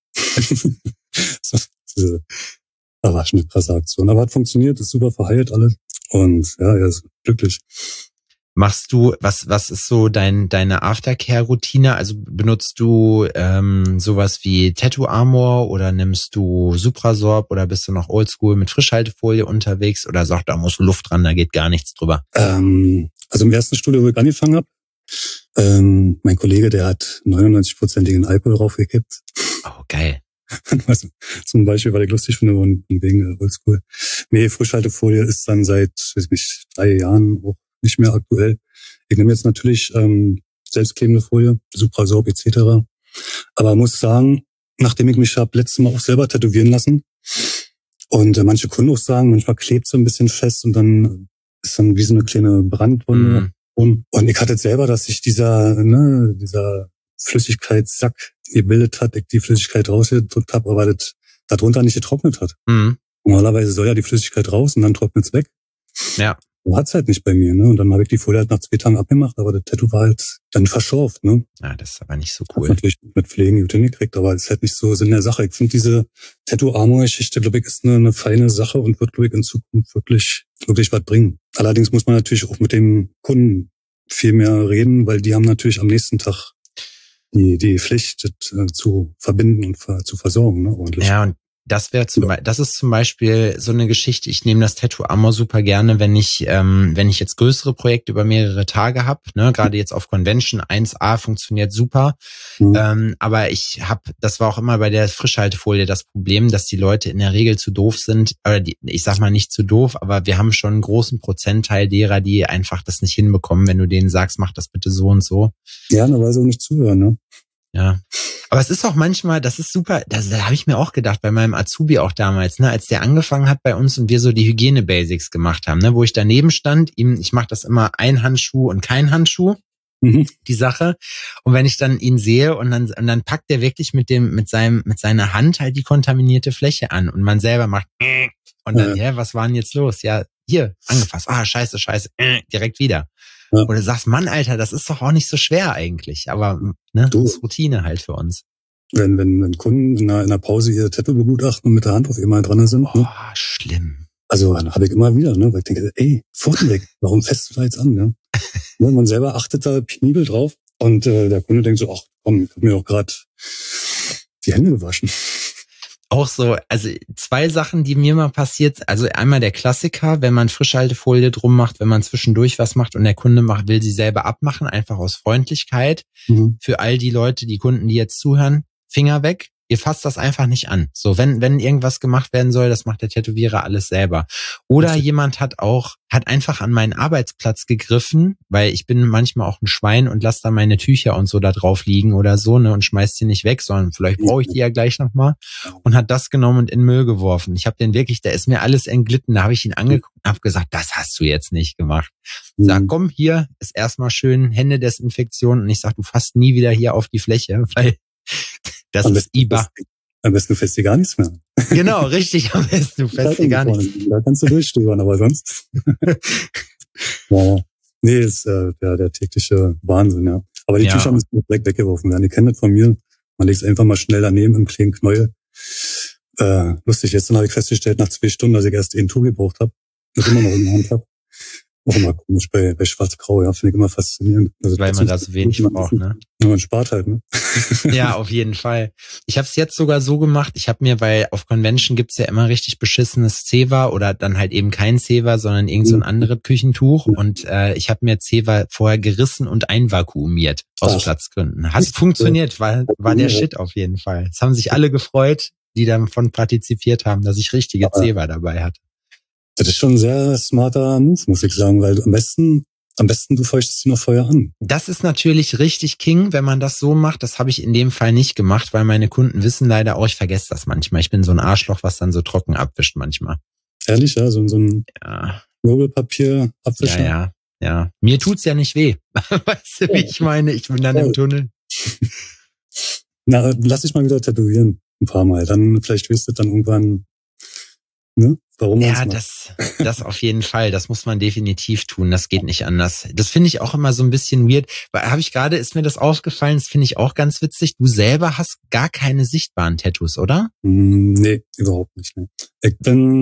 Das war schon eine krasse Aktion. Aber hat funktioniert, ist super verheilt alles. Und ja, er ist glücklich. Machst du, was ist so deine Aftercare-Routine? Also benutzt du sowas wie Tattoo Armor oder nimmst du Suprasorb oder bist du noch oldschool mit Frischhaltefolie unterwegs oder sagt, da muss Luft dran, da geht gar nichts drüber? Also im ersten Studio, wo ich angefangen habe, mein Kollege, der hat 99%igen Alkohol draufgekippt. Oh, geil. Also, zum Beispiel, weil ich lustig finde und wegen Oldschool. Nee, Frischhaltefolie ist dann seit 3 Jahren auch nicht mehr aktuell. Ich nehme jetzt natürlich selbstklebende Folie, Suprasorb etc. Aber muss sagen, nachdem ich mich letztes Mal auch selber tätowieren lassen und manche Kunden auch sagen, manchmal klebt so ein bisschen fest und dann ist dann wie so eine kleine Brandwunde. Und ich hatte selber, dass sich dieser Flüssigkeitssack gebildet hat, ich die Flüssigkeit rausgedrückt habe, aber das darunter nicht getrocknet hat. Normalerweise soll ja die Flüssigkeit raus und dann trocknet's weg. Ja. So hat's halt nicht bei mir, ne? Und dann habe ich die Folie halt nach 2 Tagen abgemacht, aber das Tattoo war halt dann verschorft, ne? Ja, das ist aber nicht so cool. Hat natürlich mit Pflegen gut hingekriegt, aber es ist halt nicht so Sinn der Sache. Ich finde diese Tattoo-Armor-Geschichte, glaube ich, ist eine feine Sache und wird, glaube ich, in Zukunft wirklich was bringen. Allerdings muss man natürlich auch mit dem Kunden viel mehr reden, weil die haben natürlich am nächsten Tag die Pflicht, das zu verbinden und zu versorgen, ne, ordentlich. Ja, und das ist zum Beispiel so eine Geschichte. Ich nehme das Tattoo Armor super gerne, wenn ich jetzt größere Projekte über mehrere Tage habe. Ne, gerade jetzt auf Convention 1A funktioniert super. Aber das war auch immer bei der Frischhaltefolie das Problem, dass die Leute in der Regel zu doof sind. Oder ich sag mal nicht zu doof, aber wir haben schon einen großen Prozentteil derer, die einfach das nicht hinbekommen, wenn du denen sagst, mach das bitte so und so. Ja, weil sie auch nicht zuhören, ne? Ja. Aber es ist auch manchmal, das ist super, da habe ich mir auch gedacht, bei meinem Azubi auch damals, ne, als der angefangen hat bei uns und wir so die Hygiene-Basics gemacht haben, ne, wo ich daneben stand, ich mache das immer ein Handschuh und kein Handschuh, die Sache. Und wenn ich dann ihn sehe und dann packt er wirklich mit seiner Hand halt die kontaminierte Fläche an und man selber macht und dann, was war denn jetzt los? Ja, hier, angefasst, scheiße, direkt wieder. Ja. Oder du sagst, Mann, Alter, das ist doch auch nicht so schwer eigentlich. Aber ne, das ist Routine halt für uns. Wenn Kunden in einer Pause ihr Tattoo begutachten und mit der Hand auf einmal dran sind. Oh, ne? Schlimm. Also habe ich immer wieder, ne, weil ich denke, ey, Pfoten weg, warum fässt du da jetzt an? Ne? Man selber achtet da penibel drauf und der Kunde denkt so, ach komm, ich habe mir doch gerade die Hände gewaschen. Auch so, also 2 Sachen, die mir mal passiert, also einmal der Klassiker, wenn man Frischhaltefolie drum macht, wenn man zwischendurch was macht und der Kunde will sie selber abmachen, einfach aus Freundlichkeit. Für all die Leute, die Kunden, die jetzt zuhören, Finger weg. Ihr fasst das einfach nicht an. So, wenn irgendwas gemacht werden soll, das macht der Tätowierer alles selber. Oder jemand hat einfach an meinen Arbeitsplatz gegriffen, weil ich bin manchmal auch ein Schwein und lasse da meine Tücher und so da drauf liegen oder so, ne, und schmeiß die nicht weg, sondern vielleicht brauche ich die ja gleich nochmal und hat das genommen und in den Müll geworfen. Ich habe den wirklich, da ist mir alles entglitten, da habe ich ihn angeguckt und habe gesagt, das hast du jetzt nicht gemacht. Sag, komm, hier ist erstmal schön Händedesinfektion und ich sag, du fasst nie wieder hier auf die Fläche, weil das ist IBA. Am besten du fährst dir gar nichts mehr. Genau, richtig, am besten du fährst dir gar nichts. Da kannst du durchstöbern, aber sonst. Ja. Nee, ist der tägliche Wahnsinn, ja. Aber die Tücher müssen direkt weggeworfen werden. Ihr kennt das von mir. Man legt es einfach mal schnell daneben im kleinen Knäuel. Lustig, jetzt habe ich festgestellt, nach 2 Stunden, dass ich erst ein Tool gebraucht habe, das immer noch in der Hand habe. Auch immer komisch bei Schwarz-Grau, ja, finde ich immer faszinierend. Also weil man da so wenig braucht, ne? Ja, man spart halt, ne? Ja, auf jeden Fall. Ich habe es jetzt sogar so gemacht, ich habe mir, weil auf Convention gibt's ja immer richtig beschissenes Zewa oder dann halt eben kein Zewa, sondern irgend so ein anderes Küchentuch und ich habe mir Zewa vorher gerissen und einvakuumiert aus Platzgründen. Hat funktioniert, war der Shit auf jeden Fall. Es haben sich alle gefreut, die davon partizipiert haben, dass ich richtige Zewa dabei hatte. Das ist schon ein sehr smarter Move, muss ich sagen, weil am besten du feuchtest sie noch vorher an. Das ist natürlich richtig King, wenn man das so macht. Das habe ich in dem Fall nicht gemacht, weil meine Kunden wissen leider auch, ich vergesse das manchmal. Ich bin so ein Arschloch, was dann so trocken abwischt manchmal. Ehrlich, ja? So ein Mogelpapier abwischen? Ja. Mir tut's ja nicht weh. Weißt du, wie ich meine? Ich bin dann im Tunnel. Na, lass dich mal wieder tätowieren. Ein paar Mal. Dann vielleicht wirst du dann irgendwann, ne? Warum ja, das auf jeden Fall. Das muss man definitiv tun. Das geht nicht anders. Das finde ich auch immer so ein bisschen weird. Weil ist mir das aufgefallen, das finde ich auch ganz witzig. Du selber hast gar keine sichtbaren Tattoos, oder? Nee, überhaupt nicht. Ne. Ich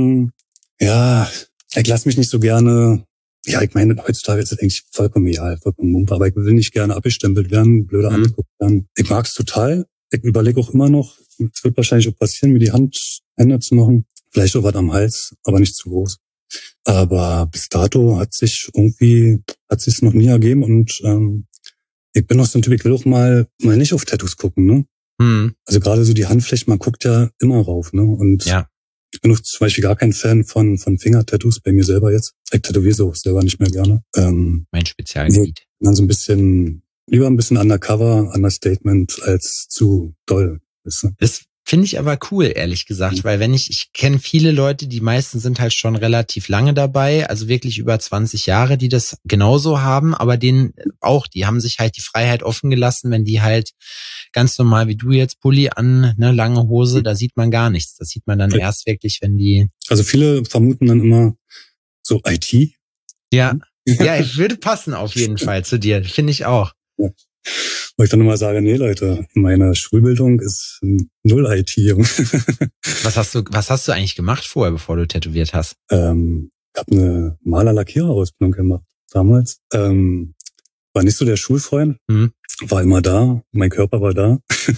lasse mich nicht so gerne, ja, ich meine, heutzutage ist das eigentlich vollkommen egal, vollkommen mumpe, aber ich will nicht gerne abgestempelt werden, blöder angeguckt werden. Ich mag es total. Ich überlege auch immer noch, es wird wahrscheinlich auch passieren, mir die Hände zu machen. Vielleicht auch was am Hals, aber nicht zu groß. Aber bis dato hat sich's noch nie ergeben und ich bin auch so ein Typ, ich will auch mal nicht auf Tattoos gucken, ne? Also gerade so die Handflächen, man guckt ja immer rauf, ne? Und ich bin auch zum Beispiel gar kein Fan von Finger-Tattoos bei mir selber jetzt. Ich tätowiere sie auch selber nicht mehr gerne. Mein Spezialgebiet. Dann so lieber ein bisschen undercover, understatement als zu doll, weißt du? Das finde ich aber cool, ehrlich gesagt, weil ich kenne viele Leute, die meisten sind halt schon relativ lange dabei, also wirklich über 20 Jahre, die das genauso haben, aber die haben sich halt die Freiheit offen gelassen, wenn die halt ganz normal wie du jetzt Pulli an, ne, lange Hose, da sieht man gar nichts. Das sieht man dann erst wirklich, wenn die... Also viele vermuten dann immer so IT. Ja, ich würde passen auf jeden Fall zu dir, finde ich auch. Ja. Wo ich dann immer sage, nee Leute, meine Schulbildung ist null IT. Was hast du eigentlich gemacht vorher, bevor du tätowiert hast? Ich habe eine Maler-Lackierer-Ausbildung gemacht damals. War nicht so der Schulfreund, war immer da, mein Körper war da.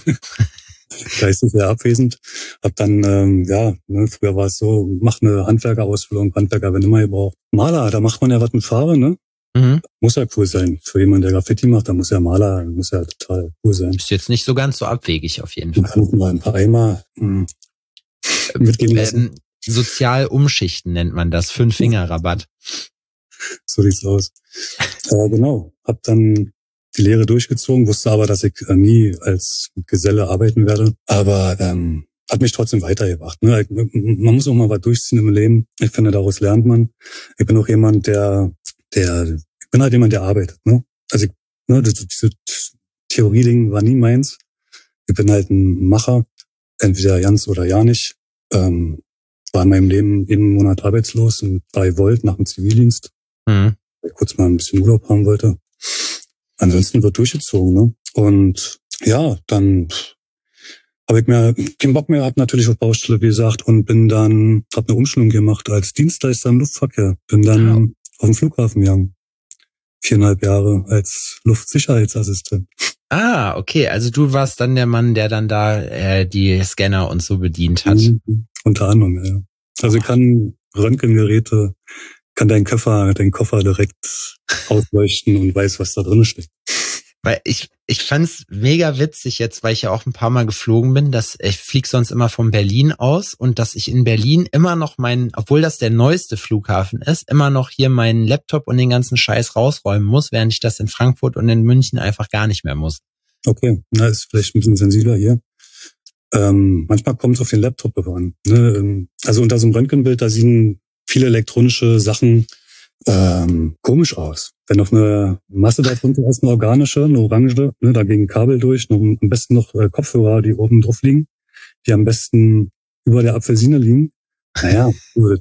Geistig sehr abwesend. Hab dann, früher war es so, mach eine Handwerkerausbildung, Handwerker werden immer gebraucht. Maler, da macht man ja was mit Farbe, ne? Muss ja cool sein. Für jemanden, der Graffiti macht, da muss ja Maler, muss ja total cool sein. Ist jetzt nicht so ganz so abwegig auf jeden Fall. Man kann mal ein paar Eimer mitgeben lassen. Sozial umschichten nennt man das. 5-Finger-Rabatt. So sieht's aus. Genau. Hab dann die Lehre durchgezogen, wusste aber, dass ich nie als Geselle arbeiten werde. Aber hat mich trotzdem weitergebracht. Ne? Man muss auch mal was durchziehen im Leben. Ich finde, daraus lernt man. Ich bin auch jemand, der arbeitet, ne? Also, diese Theorie-Ding war nie meins. Ich bin halt ein Macher. Entweder ganz oder ja nicht. War in meinem Leben jeden Monat arbeitslos und 3 Volt nach dem Zivildienst. Weil ich kurz mal ein bisschen Urlaub haben wollte. Ansonsten wird durchgezogen, ne? Und ja, dann habe ich mir keinen Bock mehr gehabt, natürlich auf Baustelle, wie gesagt, und habe eine Umschulung gemacht als Dienstleister im Luftverkehr. Bin dann auf dem Flughafen gegangen. 4,5 Jahre als Luftsicherheitsassistent. Ah, okay. Also du warst dann der Mann, der dann da die Scanner und so bedient hat. Unter anderem, ja. Also ich kann Röntgengeräte, kann deinen Koffer direkt ausleuchten und weiß, was da drin steckt. Weil ich fand's mega witzig jetzt, weil ich ja auch ein paar Mal geflogen bin, dass ich fliege sonst immer von Berlin aus und dass ich in Berlin immer noch obwohl das der neueste Flughafen ist, immer noch hier meinen Laptop und den ganzen Scheiß rausräumen muss, während ich das in Frankfurt und in München einfach gar nicht mehr muss. Okay, na, ist vielleicht ein bisschen sensibler hier. Manchmal kommt es auf den Laptop an. Ne? Also unter so einem Röntgenbild, da sehen viele elektronische Sachen komisch aus. Wenn noch eine Masse darunter ist, eine organische, eine orange, ne, da gehen Kabel durch, am besten noch Kopfhörer, die oben drauf liegen, die am besten über der Apfelsine liegen. Naja, gut.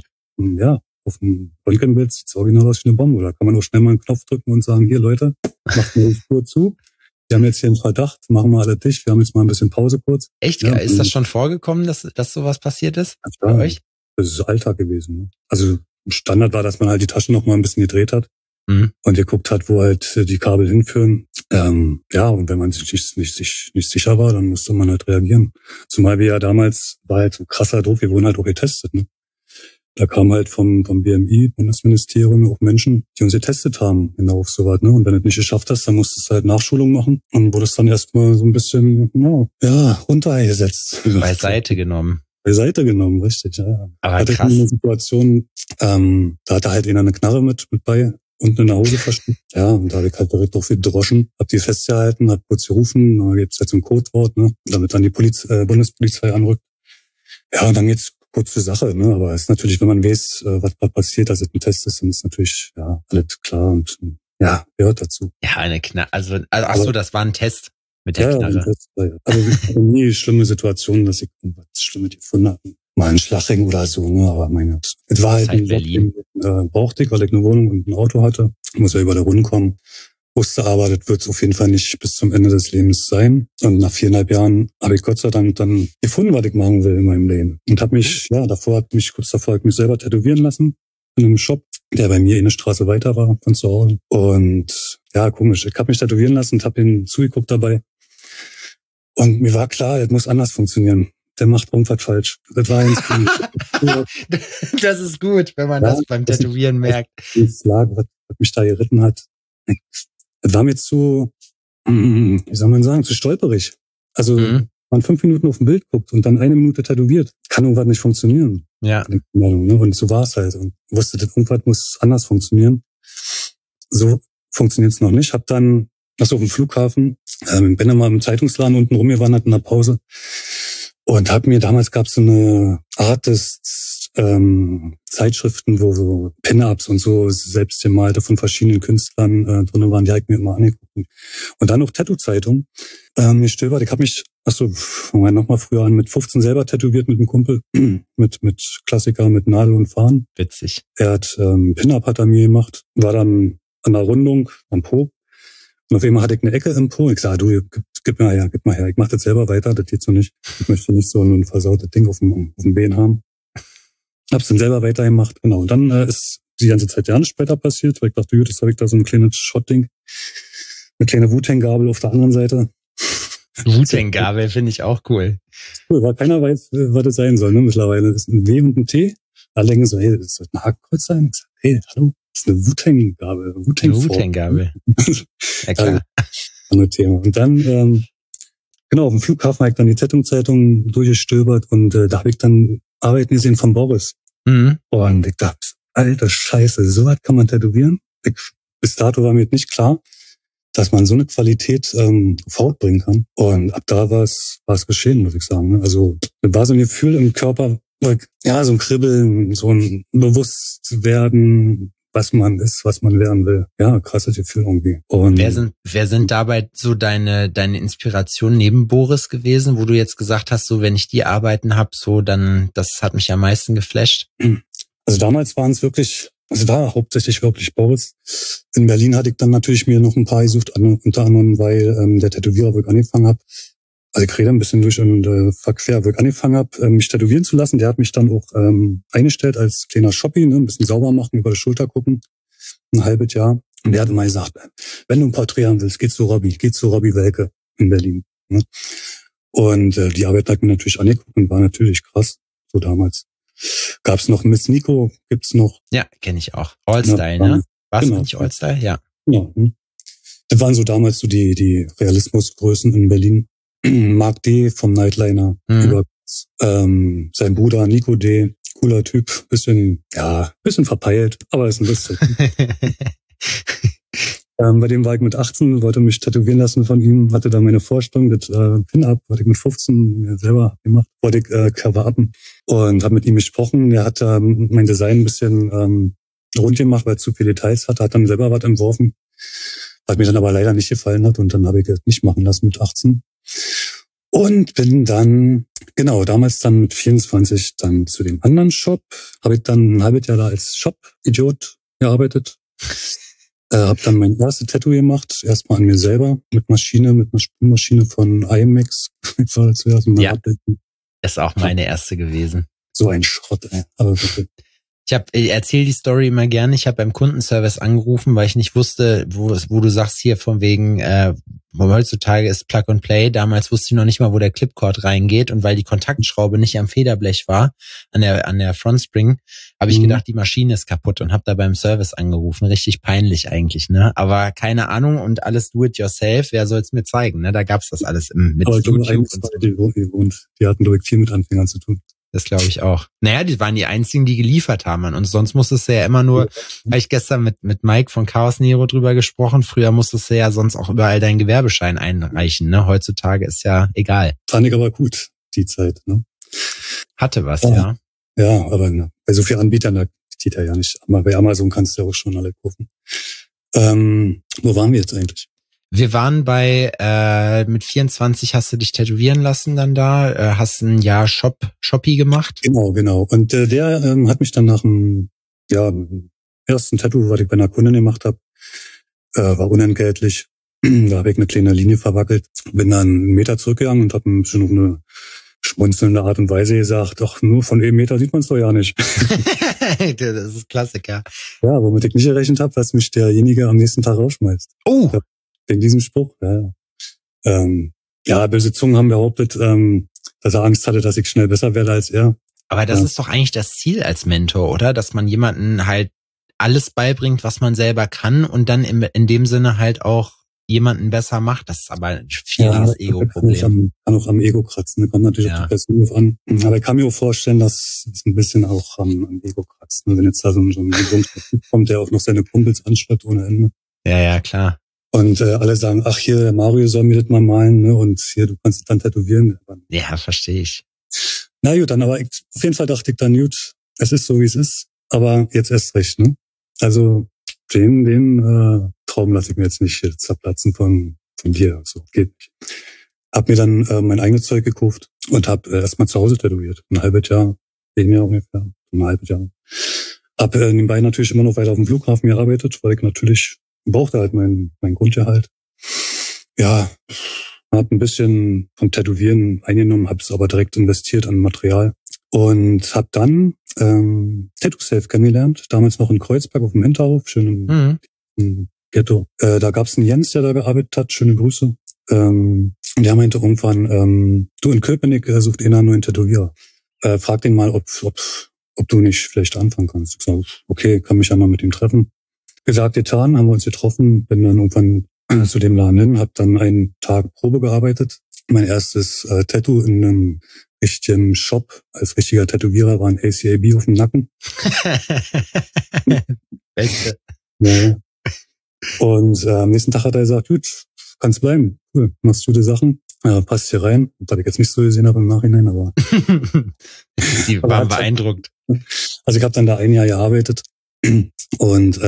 Auf dem Röntgenbild sieht es original aus wie eine Bombe. Da kann man auch schnell mal einen Knopf drücken und sagen, hier Leute, macht mir die Spur zu. Wir haben jetzt hier einen Verdacht, machen wir alle dicht. Wir haben jetzt mal ein bisschen Pause kurz. Echt? Ja, ist das schon vorgekommen, dass sowas passiert ist bei euch? Das ist Alltag gewesen. Ne? Also Standard war, dass man halt die Taschen noch mal ein bisschen gedreht hat und geguckt hat, wo halt die Kabel hinführen. Und wenn man sich nicht sicher war, dann musste man halt reagieren. Zumal wir ja damals, war halt so krasser Druck, wir wurden halt auch getestet, ne? Da kam halt vom BMI, Bundesministerium, auch Menschen, die uns getestet haben, genau auf sowas, ne? Und wenn du es nicht geschafft hast, dann musstest du halt Nachschulung machen und wurdest dann erstmal so ein bisschen, runtergesetzt. Beiseite genommen. Beiseite genommen, richtig, ja. Aber hatte krass. ich eine Situation, da hatte halt einer eine Knarre mit bei, unten in der Hose versteckt. Ja, und da habe ich halt direkt drauf gedroschen, hab die festgehalten, hab kurz gerufen, da gibt's jetzt ein Codewort, ne? Damit dann die Bundespolizei anrückt. Ja, und dann geht's kurz zur Sache, ne? Aber es ist natürlich, wenn man weiß, was passiert, dass es ein Test ist, dann ist natürlich, ja, alles klar und, ja, gehört dazu. Ja, eine Knarre, also das war ein Test mit der Knarre. Test, ja. Also, nie schlimme Situationen, dass ich irgendwas Schlimmes gefunden habe. Mal ein Schlagring oder so, ne? Aber es war halt ein Job, den brauchte ich, weil ich eine Wohnung und ein Auto hatte. Ich muss ja über die Runden kommen. Wusste aber, das wird es auf jeden Fall nicht bis zum Ende des Lebens sein. Und nach 4,5 Jahren habe ich Gott sei Dank dann gefunden, was ich machen will in meinem Leben. Und habe mich, kurz davor mich selber tätowieren lassen in einem Shop, der bei mir eine Straße weiter war von zu Hause. Und ja, komisch, ich habe mich tätowieren lassen und habe ihn zugeguckt dabei. Und mir war klar, das muss anders funktionieren. Der macht irgendwas falsch. Das war Das ist gut, wenn man das beim Tätowieren merkt. Das lag, was mich da geritten hat. Das war mir zu, wie soll man sagen, zu stolperig. Also, wenn man 5 Minuten auf ein Bild guckt und dann 1 Minute tätowiert, kann irgendwas nicht funktionieren. Ja. Und so war es halt. Und ich wusste, das irgendwas muss anders funktionieren. So funktioniert es noch nicht. Hab dann, auf dem Flughafen, bin dann mal im Zeitungsladen unten rumgewandert in der Pause. Und damals gab es so eine Art des Zeitschriften, wo so Pin-Ups und so selbstgemalte von verschiedenen Künstlern drin waren, die habe ich mir immer angeguckt. Und dann noch Tattoo-Zeitung. Mir stöbert, ich habe mich, fangen wir nochmal früher an, mit 15 selber tätowiert mit einem Kumpel, mit Klassiker, mit Nadel und Faden. Witzig. Er hat Pin-Up hat er mir gemacht, war dann an der Rundung am Po. Und auf einmal hatte ich eine Ecke im Po. Ich sage, du, gib mal her. Ich mache das selber weiter, das geht so nicht. Ich möchte nicht so ein versautes Ding auf dem Bein haben. Hab's dann selber weitergemacht, genau. Und dann ist die ganze Zeit ja nicht später passiert, weil ich dachte, jetzt habe ich da so ein kleines Shot-Ding. Eine kleine Wu-Tang-Gabel auf der anderen Seite. Wu-Tang-Gabel finde ich auch cool. Cool, weil keiner weiß, was das sein soll, ne, mittlerweile. Das ist ein W und ein T. Alle denken so, hey, das soll ein Hakenkreuz sein. Ich sag, hey, hallo, das ist eine Wu-Tang-Gabel. Wu-Tang-Gabel. Ja, klar. Andere Thema. Und dann, auf dem Flughafen habe ich dann die Zeitung durchgestöbert und da habe ich dann Arbeiten gesehen von Boris. Und ich dachte, alter Scheiße, so was kann man tätowieren? Bis dato war mir nicht klar, dass man so eine Qualität fortbringen kann. Und ab da war es geschehen, muss ich sagen. Also es war so ein Gefühl im Körper, ja, so ein Kribbeln, so ein Bewusstwerden, was man ist, was man werden will. Ja, krasses Gefühl irgendwie. Und wer sind dabei so deine Inspiration neben Boris gewesen, wo du jetzt gesagt hast, so wenn ich die Arbeiten habe, so dann, das hat mich am meisten geflasht? Also damals waren es wirklich, da hauptsächlich wirklich Boris. In Berlin hatte ich dann natürlich mir noch ein paar gesucht, unter anderem, weil der Tätowierer, wo ich angefangen habe, also ich rede ein bisschen durch und verquer, wo ich angefangen habe, mich tätowieren zu lassen. Der hat mich dann auch eingestellt als kleiner Shoppi, ne, ein bisschen sauber machen, über die Schulter gucken, ein halbes Jahr. Und der hat immer gesagt, wenn du ein Porträt haben willst, geh zu Robbie Welke in Berlin. Ne? Und die Arbeit hat mir natürlich angeguckt und war natürlich krass, so damals. Gab's noch Miss Nico, gibt's noch. Ja, kenne ich auch. All-Style, ne? War es nicht All-Style? Ja. Ja. Das waren so damals so die Realismusgrößen in Berlin. Mark D. vom Nightliner, über sein Bruder Nico D., cooler Typ, bisschen verpeilt, aber ist ein lustig. Bei dem war ich mit 18, wollte mich tätowieren lassen von ihm, hatte da meine Vorstellung, das Pin-Up, hatte ich mit 15 mir selber gemacht, wollte ich cover-upen und habe mit ihm gesprochen. Er hat mein Design ein bisschen rund gemacht, weil es zu viele Details hatte, hat dann selber was entworfen, was mir dann aber leider nicht gefallen hat und dann habe ich das nicht machen lassen mit 18. Und bin dann, damals dann mit 24 dann zu dem anderen Shop, habe ich dann ein halbes Jahr da als Shop-Idiot gearbeitet. Habe dann mein erstes Tattoo gemacht, erstmal an mir selber, mit einer Spülmaschine von IMAX. Ja, ist auch meine erste gewesen. So ein Schrott, ey. Aber bitte. Ich erzähle die Story immer gerne. Ich habe beim Kundenservice angerufen, weil ich nicht wusste, wo du sagst hier von wegen, heutzutage ist Plug and Play. Damals wusste ich noch nicht mal, wo der Clipcord reingeht, und weil die Kontaktschraube nicht am Federblech war, an der Frontspring, habe ich gedacht, die Maschine ist kaputt und habe da beim Service angerufen. Richtig peinlich eigentlich, ne? Aber keine Ahnung, und alles do it yourself. Wer soll's mir zeigen, ne? Da gab's das alles mit YouTube und so. Die hatten direkt viel mit Anfängern zu tun. Das glaube ich auch. Naja, die waren die einzigen, die geliefert haben. Und sonst musstest du ja immer nur, habe ich gestern mit Mike von Chaos Nero drüber gesprochen, früher musstest du ja sonst auch überall deinen Gewerbeschein einreichen. Ne? Heutzutage ist ja egal. Fand ich aber gut, die Zeit. Ne? Hatte was, ja. Ja, aber bei so vielen Anbietern, da geht ja nicht. Aber bei Amazon kannst du ja auch schon alle kaufen. Wo waren wir jetzt eigentlich? Wir waren mit 24 hast du dich tätowieren lassen dann da, hast ein Jahr Shopee gemacht. Genau. Und der hat mich dann nach dem ersten Tattoo, was ich bei einer Kundin gemacht habe, war unentgeltlich. Da habe ich eine kleine Linie verwackelt, bin dann 1 Meter zurückgegangen und habe schon auf eine schmunzelnde Art und Weise gesagt, ach, nur von 1 Meter sieht man es doch ja nicht. Das ist Klassiker. Ja, womit ich nicht gerechnet habe, dass mich derjenige am nächsten Tag rausschmeißt. Oh! Wegen diesem Spruch, böse Zungen haben behauptet, dass er Angst hatte, dass ich schnell besser werde als er. Aber das ist doch eigentlich das Ziel als Mentor, oder? Dass man jemanden halt alles beibringt, was man selber kann, und dann in dem Sinne halt auch jemanden besser macht. Das ist aber ein schwieriges Ego-Problem. Kann auch am Ego kratzen, kommt natürlich auf die Person drauf an. Aber ich kann mir auch vorstellen, dass es ein bisschen auch am Ego kratzt. Wenn jetzt da so ein kommt, der auch noch seine Kumpels anschreibt ohne Ende. Ja, klar. Und alle sagen, ach hier, der Mario soll mir das mal malen, ne? Und hier, du kannst es dann tätowieren. Ja, verstehe ich. Na gut, dann aber auf jeden Fall dachte ich dann, gut, es ist so, wie es ist, aber jetzt erst recht, ne? Also den Traum lasse ich mir jetzt nicht zerplatzen von dir. So, geht nicht. Hab mir dann mein eigenes Zeug gekauft und hab erstmal zu Hause tätowiert. Ein halbes Jahr, wegen mir ungefähr, ein halbes Jahr. Hab nebenbei natürlich immer noch weiter auf dem Flughafen gearbeitet, weil ich natürlich brauchte halt mein Grundgehalt. Ja, hab ein bisschen vom Tätowieren eingenommen, hab's aber direkt investiert an Material und hab dann Tattoo Safe kennengelernt, damals noch in Kreuzberg auf dem Hinterhof, schön im Ghetto. Da gab's einen Jens, der da gearbeitet hat, schöne Grüße. Der meinte irgendwann, du, in Köpenick sucht einer nur einen Tätowierer. Frag den mal, ob du nicht vielleicht anfangen kannst. Ich sag, okay, kann mich ja mal mit ihm treffen. Gesagt, getan, haben wir uns getroffen, bin dann irgendwann zu dem Laden hin, hab dann einen Tag Probe gearbeitet. Mein erstes Tattoo in einem richtigen Shop als richtiger Tätowierer war ein ACAB auf dem Nacken. Beste. Ja. Und am nächsten Tag hat er gesagt, gut, kannst bleiben, cool, machst gute Sachen, passt hier rein. Was ich jetzt nicht so gesehen habe im Nachhinein, aber die waren beeindruckt. Also ich habe dann da 1 Jahr gearbeitet und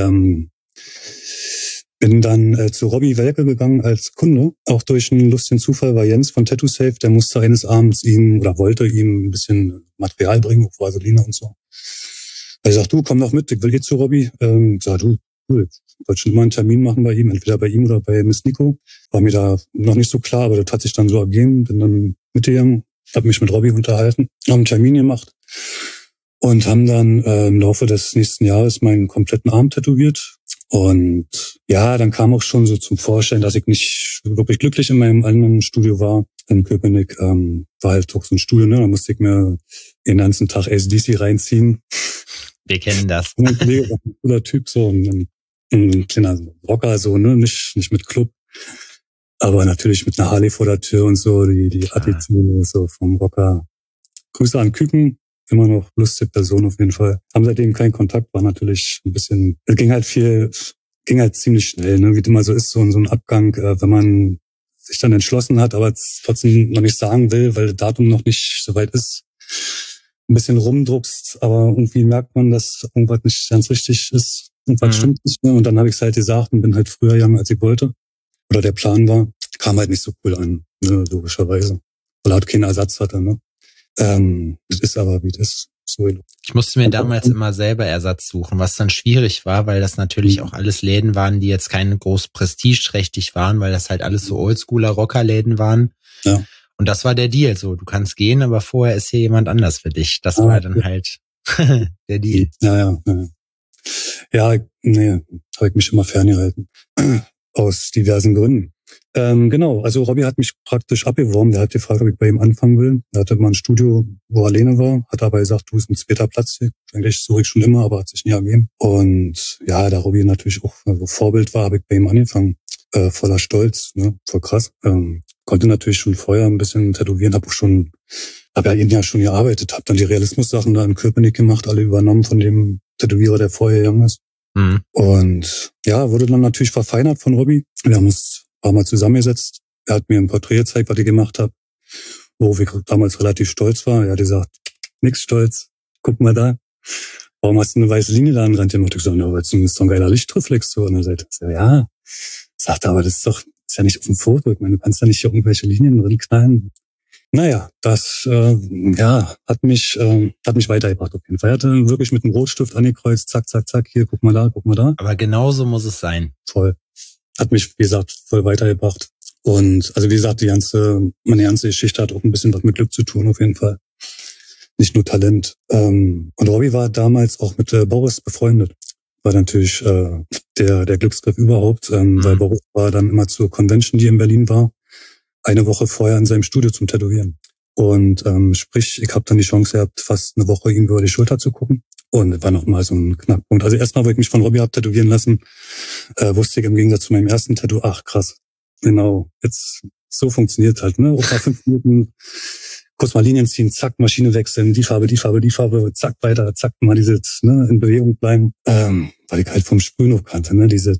bin dann zu Robbie Welke gegangen als Kunde. Auch durch einen lustigen Zufall war Jens von Tattoo Safe, der musste eines Abends wollte ihm ein bisschen Material bringen, auf Vaseline und so. Er sagt, du, komm doch mit, ich will zu Robbie. Sag, du, cool, ich wollte schon immer einen Termin machen bei ihm, entweder bei ihm oder bei Miss Nico. War mir da noch nicht so klar, aber das hat sich dann so ergeben. Bin dann mitgegangen, habe mich mit Robbie unterhalten, haben einen Termin gemacht und haben dann im Laufe des nächsten Jahres meinen kompletten Arm tätowiert. Und ja, dann kam auch schon so zum Vorstellen, dass ich nicht wirklich glücklich in meinem anderen Studio war. In Köpenick war halt doch so ein Studio, ne? Da musste ich mir den ganzen Tag AC/DC reinziehen. Wir kennen das. Mein Kollege war ein cooler Typ, so ein kleiner Rocker, so, ne? Nicht mit Club, aber natürlich mit einer Harley vor der Tür und so, die Attitüde so vom Rocker. Grüße an Küken. Immer noch lustige Person auf jeden Fall. Haben seitdem keinen Kontakt, war natürlich ein bisschen, es ging halt ziemlich schnell, ne, wie es immer so ist, so ein Abgang, wenn man sich dann entschlossen hat, aber trotzdem noch nicht sagen will, weil das Datum noch nicht so weit ist. Ein bisschen rumdruckst, aber irgendwie merkt man, dass irgendwas nicht ganz richtig ist. Irgendwas stimmt nicht, ne? Und dann habe ich es halt gesagt und bin halt früher gegangen, als ich wollte. Oder der Plan war. Kam halt nicht so cool an, ne, logischerweise. Weil er halt keinen Ersatz hatte, ne. Das ist aber, wie das so. Ich musste mir damals immer selber Ersatz suchen, was dann schwierig war, weil das natürlich auch alles Läden waren, die jetzt keine groß prestigeträchtig waren, weil das halt alles so oldschooler Rockerläden waren. Ja. Und das war der Deal, so, du kannst gehen, aber vorher ist hier jemand anders für dich. Das war dann halt. Der Deal. Ja. Ja, nee, habe ich mich immer ferngehalten. Aus diversen Gründen. Genau, also Robbie hat mich praktisch abgeworben. Der hat gefragt, ob ich bei ihm anfangen will. Er hatte mal ein Studio, wo er alleine war, hat aber gesagt, du bist ein zweiter Platz hier. Eigentlich suche ich schon immer, aber hat sich nie ergeben. Und ja, da Robbie natürlich auch Vorbild war, habe ich bei ihm angefangen. Voller Stolz, ne? Voll krass. Konnte natürlich schon vorher ein bisschen tätowieren, habe ja eben ja schon gearbeitet, habe dann die Realismus-Sachen da in Köpenick gemacht, alle übernommen von dem Tätowierer, der vorher gegangen ist. Mhm. Und ja, wurde dann natürlich verfeinert von Robbie. Wir haben uns ein paar Mal zusammengesetzt. Er hat mir ein Porträt gezeigt, was ich gemacht habe, worauf ich damals relativ stolz war. Er hat gesagt, nix stolz, guck mal da. Warum hast du eine weiße Linie da an den Rand gemacht? Ich gesagt, ja, weil es ist so ein geiler Lichtreflex so an der Seite. Ich so, ja, sagte, aber das ist ja nicht auf dem Foto. Ich meine, du kannst da nicht hier irgendwelche Linien drin knallen. Naja, das hat mich weitergebracht auf jeden Fall. Er hatte wirklich mit einem Rotstift angekreuzt, zack, zack, zack, hier, guck mal da. Aber genauso muss es sein. Voll. Hat mich, wie gesagt, voll weitergebracht. Und also wie gesagt, meine ganze Geschichte hat auch ein bisschen was mit Glück zu tun, auf jeden Fall. Nicht nur Talent. Und Robbie war damals auch mit Boris befreundet. War natürlich der Glücksgriff überhaupt, weil Boris war dann immer zur Convention, die in Berlin war, eine Woche vorher in seinem Studio zum Tätowieren. Und sprich, ich habe dann die Chance gehabt, fast eine Woche ihm über die Schulter zu gucken. Und das war nochmal so ein Knackpunkt. Also erstmal, wo ich mich von Robbie hab tätowieren lassen, wusste ich im Gegensatz zu meinem ersten Tattoo, ach krass, genau, jetzt so funktioniert halt, ne? Auch nach 5 Minuten kurz mal Linien ziehen, zack, Maschine wechseln, die Farbe, zack, weiter, zack, mal dieses, ne, in Bewegung bleiben. Weil ich halt vom Sprühen noch kannte, ne? Es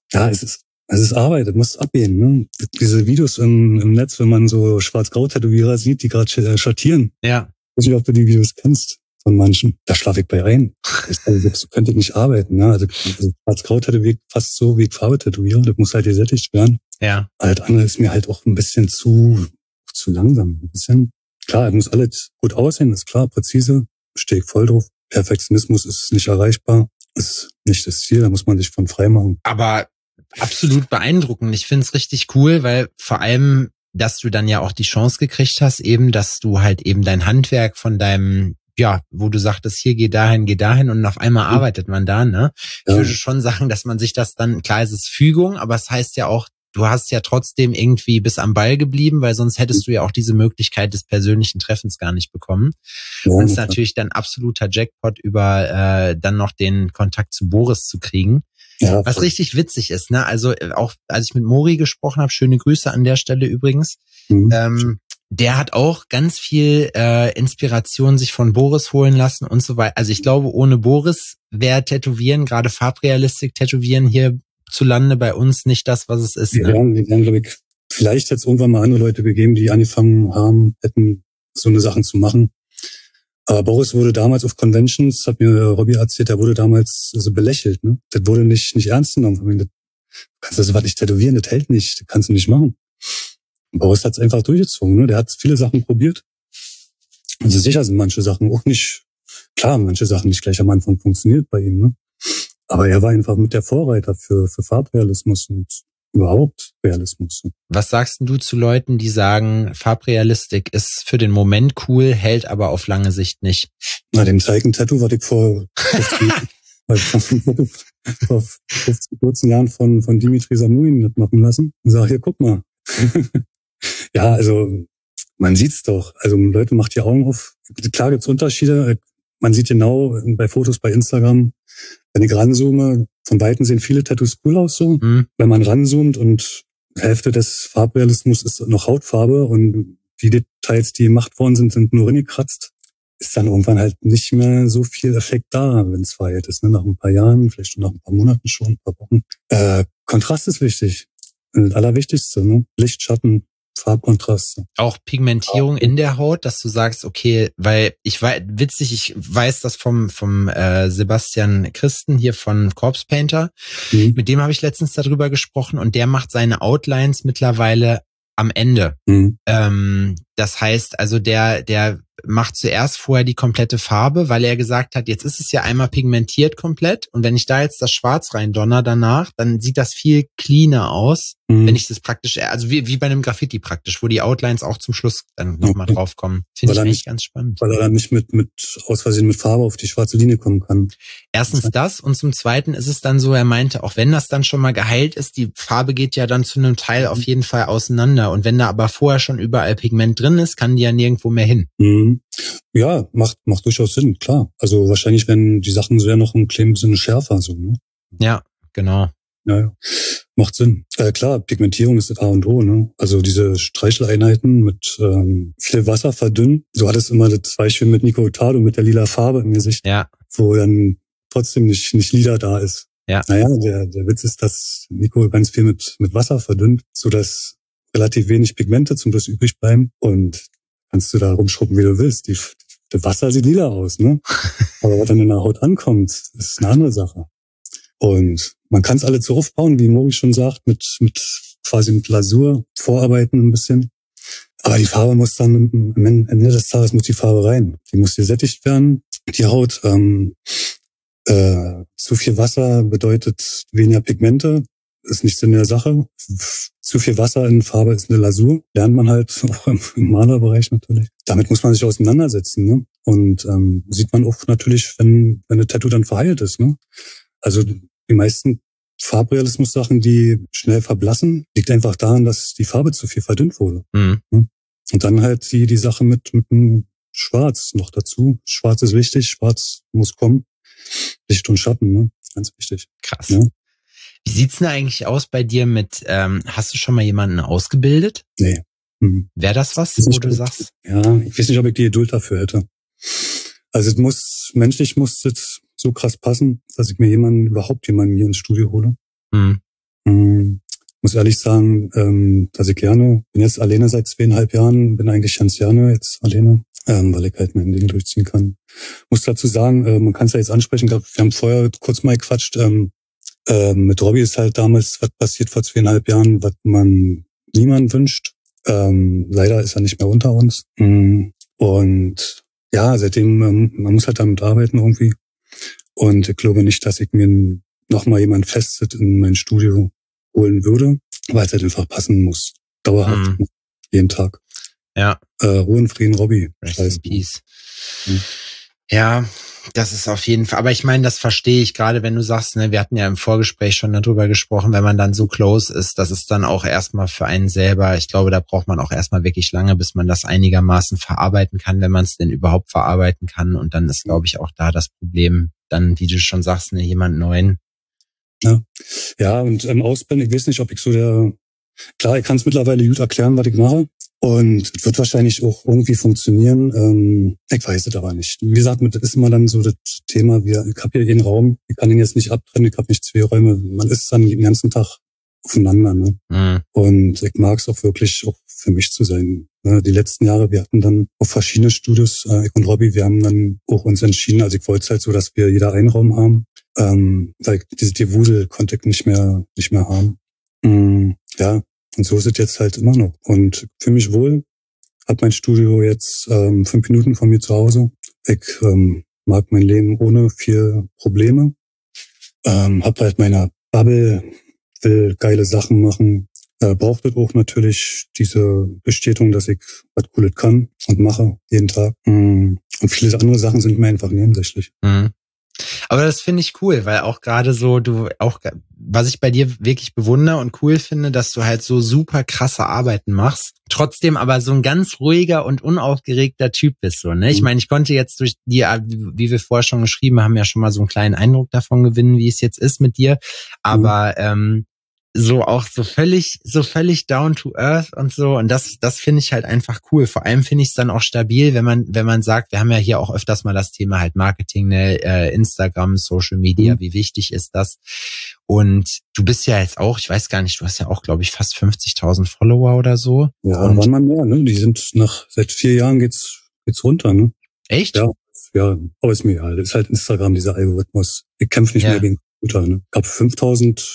ist Arbeit, das muss abgehen, ne? Diese Videos im Netz, wenn man so Schwarz-Grau-Tätowierer sieht, die gerade schattieren. Ja. Ich weiß nicht, ob du die Videos kennst von manchen. Da schlafe ich bei ein. So könnte ich nicht arbeiten, ne? Also Schwarz-Grau-Tätowiert fast so wie ich Farbe tätowiere. Das muss halt gesättigt werden. Ja. Alles andere ist mir halt auch ein bisschen zu langsam. Ein bisschen. Klar, es muss alles gut aussehen, ist klar, präzise. Stehe ich voll drauf. Perfektionismus ist nicht erreichbar. Ist nicht das Ziel, da muss man sich von frei machen. Aber absolut beeindruckend. Ich finde es richtig cool, weil vor allem, dass du dann ja auch die Chance gekriegt hast, eben, dass du halt eben dein Handwerk von deinem, ja, wo du sagtest, hier geh dahin und auf einmal arbeitet man da, ne? Ich würde schon sagen, dass man sich das dann, klar, es ist Fügung, aber es heißt ja auch, du hast ja trotzdem irgendwie bis am Ball geblieben, weil sonst hättest du ja auch diese Möglichkeit des persönlichen Treffens gar nicht bekommen. Ja, und es ist natürlich dann absoluter Jackpot, über dann noch den Kontakt zu Boris zu kriegen. Ja, was richtig witzig ist, ne? Also auch als ich mit Mori gesprochen habe, schöne Grüße an der Stelle übrigens, der hat auch ganz viel Inspiration sich von Boris holen lassen und so weiter. Also ich glaube, ohne Boris wäre Tätowieren, gerade Farbrealistik Tätowieren hier zu Lande bei uns nicht das, was es ist. Wir werden, glaube ich, vielleicht jetzt irgendwann mal andere Leute gegeben, die angefangen haben, hätten so eine Sachen zu machen. Aber Boris wurde damals auf Conventions, hat mir Robbie erzählt, der wurde damals so belächelt, ne? Das wurde nicht ernst genommen. Du kannst das was nicht tätowieren, das hält nicht, das kannst du nicht machen. Und Boris hat es einfach durchgezogen, ne? Der hat viele Sachen probiert. Also sicher sind manche Sachen auch nicht, klar, manche Sachen nicht gleich am Anfang funktioniert bei ihm, ne? Aber er war einfach mit der Vorreiter für Farbrealismus und überhaupt Realismus. Was sagst du zu Leuten, die sagen, Farbrealistik ist für den Moment cool, hält aber auf lange Sicht nicht? Na, dem Zeichen-Tattoo, was ich vor 14 Jahren von Dimitri Samuin machen lassen und sag, hier, guck mal. Ja, also man sieht's doch. Also Leute, macht die Augen auf. Klar gibt's Unterschiede. Man sieht genau bei Fotos bei Instagram, wenn ich ranzoome, von Weitem sehen viele Tattoos cool aus so. Wenn man ranzoomt und Hälfte des Farbrealismus ist noch Hautfarbe und die Details, die gemacht worden sind, sind nur reingekratzt, ist dann irgendwann halt nicht mehr so viel Effekt da, wenn es verheilt ist. Ne? Nach ein paar Jahren, vielleicht schon nach ein paar Monaten schon, ein paar Wochen. Kontrast ist wichtig. Das Allerwichtigste, ne? Licht, Schatten, Farbkontrast. Auch Pigmentierung in der Haut, dass du sagst, okay, weil ich weiß das vom Sebastian Christen hier von Corpse Painter. Mit dem habe ich letztens darüber gesprochen und der macht seine Outlines mittlerweile am Ende. Das heißt, also der macht zuerst vorher die komplette Farbe, weil er gesagt hat, jetzt ist es ja einmal pigmentiert komplett und wenn ich da jetzt das Schwarz rein donner danach, dann sieht das viel cleaner aus, wenn ich das praktisch, also wie bei einem Graffiti praktisch, wo die Outlines auch zum Schluss dann nochmal draufkommen. Finde ich eigentlich ganz spannend. Weil er dann nicht mit aus Versehen mit Farbe auf die schwarze Linie kommen kann. Erstens das und zum Zweiten ist es dann so, er meinte, auch wenn das dann schon mal geheilt ist, die Farbe geht ja dann zu einem Teil auf jeden Fall auseinander und wenn da aber vorher schon überall Pigment drin ist, kann die ja nirgendwo mehr hin. Ja, macht durchaus Sinn, klar. Also wahrscheinlich werden die Sachen sehr noch im kleinen Sinne schärfer, so, ne? Ja, genau. Ja, macht Sinn. Klar, Pigmentierung ist das A und O, ne? Also diese Streicheleinheiten mit viel Wasser verdünnen. So hat es immer das Beispiel mit Nico Hurtado mit der lila Farbe im Gesicht, wo dann trotzdem nicht lila da ist. Ja. Naja, der Witz ist, dass Nico ganz viel mit Wasser verdünnt, sodass relativ wenig Pigmente zum Schluss übrig bleiben und kannst du da rumschrubben, wie du willst. Das Wasser sieht lila aus, ne? Aber was dann in der Haut ankommt, ist eine andere Sache. Und man kann es alle so aufbauen, wie Mori schon sagt, mit quasi mit Lasur vorarbeiten ein bisschen. Aber die Farbe muss dann am Ende des Tages muss die Farbe rein. Die muss gesättigt werden. Die Haut, zu viel Wasser bedeutet weniger Pigmente. Ist nicht Sinn der Sache. Zu viel Wasser in Farbe ist eine Lasur. Lernt man halt auch im Malerbereich natürlich. Damit muss man sich auseinandersetzen, ne? Und sieht man auch natürlich, wenn eine Tattoo dann verheilt ist, ne? Also die meisten Farbrealismus-Sachen, die schnell verblassen, liegt einfach daran, dass die Farbe zu viel verdünnt wurde. Und dann halt die Sache mit dem Schwarz noch dazu. Schwarz ist wichtig, Schwarz muss kommen. Licht und Schatten, ne? Ganz wichtig. Krass. Ja? Wie sieht's denn eigentlich aus bei dir mit, hast du schon mal jemanden ausgebildet? Nee. Wäre das was, wo du sagst? Ja, ich weiß nicht, ob ich die Geduld dafür hätte. Also menschlich muss es so krass passen, dass ich mir überhaupt jemanden hier ins Studio hole. Muss ehrlich sagen, dass ich bin jetzt alleine seit 2,5 Jahren, bin eigentlich ganz gerne jetzt alleine, weil ich halt mein Ding durchziehen kann. Muss dazu sagen, man kann es ja jetzt ansprechen, wir haben vorher kurz mal gequatscht, mit Robbie ist halt damals was passiert vor 2,5 Jahren, was man niemand wünscht. Leider ist er nicht mehr unter uns. Und ja, seitdem, man muss halt damit arbeiten irgendwie. Und ich glaube nicht, dass ich mir nochmal jemand festet in mein Studio holen würde, weil es halt einfach passen muss. Dauerhaft. Jeden Tag. Ja. Ruhe und Frieden, Robbie. Rest in Peace. Ja, das ist auf jeden Fall, aber ich meine, das verstehe ich gerade, wenn du sagst, ne, wir hatten ja im Vorgespräch schon darüber gesprochen, wenn man dann so close ist, das ist dann auch erstmal für einen selber, ich glaube, da braucht man auch erstmal wirklich lange, bis man das einigermaßen verarbeiten kann, wenn man es denn überhaupt verarbeiten kann, und dann ist, glaube ich, auch da das Problem, dann, wie du schon sagst, ne, jemand Neuen. Ja, und Ausbilden, ich weiß nicht, ob ich klar, ich kann es mittlerweile gut erklären, was ich mache. Und es wird wahrscheinlich auch irgendwie funktionieren. Ich weiß es aber nicht. Wie gesagt, das ist immer dann so das Thema, ich habe hier einen Raum, ich kann ihn jetzt nicht abtrennen, ich habe nicht 2 Räume. Man ist dann den ganzen Tag aufeinander. Ne? Und ich mag es auch wirklich auch für mich zu sein. Die letzten Jahre, wir hatten dann auch verschiedene Studios, ich und Robbie, wir haben dann auch uns entschieden, also ich wollte es halt so, dass wir jeder einen Raum haben, weil diese Gewusel konnte ich nicht mehr haben. Ja. Und so ist es jetzt halt immer noch. Und für mich wohl, hat mein Studio jetzt 5 Minuten von mir zu Hause. Ich mag mein Leben ohne viel Probleme. Hab halt meine Bubble, will geile Sachen machen. Braucht es auch natürlich diese Bestätigung, dass ich was Cooles kann und mache jeden Tag. Und viele andere Sachen sind mir einfach nebensächlich. Aber das finde ich cool, weil auch gerade so, was ich bei dir wirklich bewundere und cool finde, dass du halt so super krasse Arbeiten machst, trotzdem aber so ein ganz ruhiger und unaufgeregter Typ bist, so, ne? Ich meine, ich konnte jetzt durch die, wie wir vorher schon geschrieben haben, ja schon mal so einen kleinen Eindruck davon gewinnen, wie es jetzt ist mit dir, aber so auch so völlig down to earth und so, und das finde ich halt einfach cool. Vor allem finde ich es dann auch stabil, wenn man sagt, wir haben ja hier auch öfters mal das Thema halt Marketing, ne, Instagram, Social Media, wie wichtig ist das? Und du bist ja jetzt auch, ich weiß gar nicht, du hast ja auch, glaube ich, fast 50.000 Follower oder so. Ja, und waren mal mehr, ne? Die sind seit 4 Jahren geht's runter, ne? Echt? Ja, aber ist mir egal. Das ist halt Instagram, dieser Algorithmus. Ich kämpfe nicht mehr gegen Computer, ne? Ich habe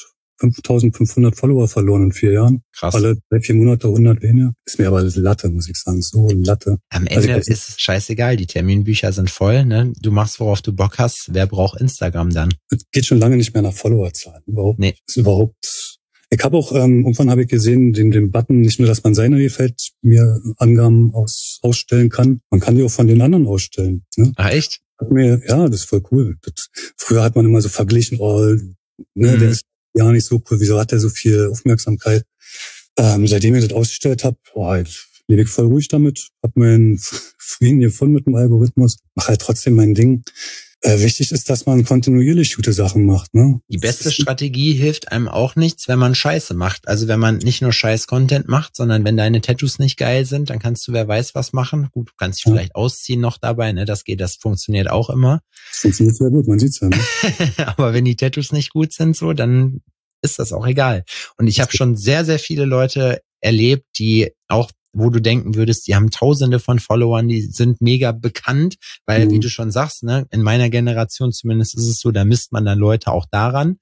5.500 Follower verloren in 4 Jahren. Krass. Alle 3-4 Monate 100 weniger. Ist mir aber Latte, muss ich sagen. So Latte. Am Ende ist es scheißegal. Die Terminbücher sind voll, ne? Du machst, worauf du Bock hast. Wer braucht Instagram dann? Es geht schon lange nicht mehr nach Followerzahlen. Überhaupt. Nee. Ist überhaupt. Ich habe auch, irgendwann habe ich gesehen, den Button, nicht nur, dass man seine mir Angaben ausstellen kann, man kann die auch von den anderen ausstellen. Ne? Ach, echt? Ja, das ist voll cool. Früher hat man immer so verglichen, der ist ja nicht so cool, wieso hat der so viel Aufmerksamkeit? Seitdem ich das ausgestellt habe, lebe ich voll ruhig damit, habe meinen Frieden gefunden mit dem Algorithmus, mache halt trotzdem mein Ding. Wichtig ist, dass man kontinuierlich gute Sachen macht. Ne? Die beste Strategie hilft einem auch nichts, wenn man Scheiße macht. Also wenn man nicht nur Scheiß-Content macht, sondern wenn deine Tattoos nicht geil sind, dann kannst du wer weiß was machen. Gut, du kannst dich vielleicht ausziehen noch dabei, ne? Das funktioniert auch immer. Das funktioniert sehr gut, man sieht's ja. Ne? Aber wenn die Tattoos nicht gut sind, so, dann ist das auch egal. Und ich habe schon sehr, sehr viele Leute erlebt, die auch, wo du denken würdest, die haben Tausende von Followern, die sind mega bekannt, weil, wie du schon sagst, ne, in meiner Generation zumindest ist es so, da misst man dann Leute auch daran.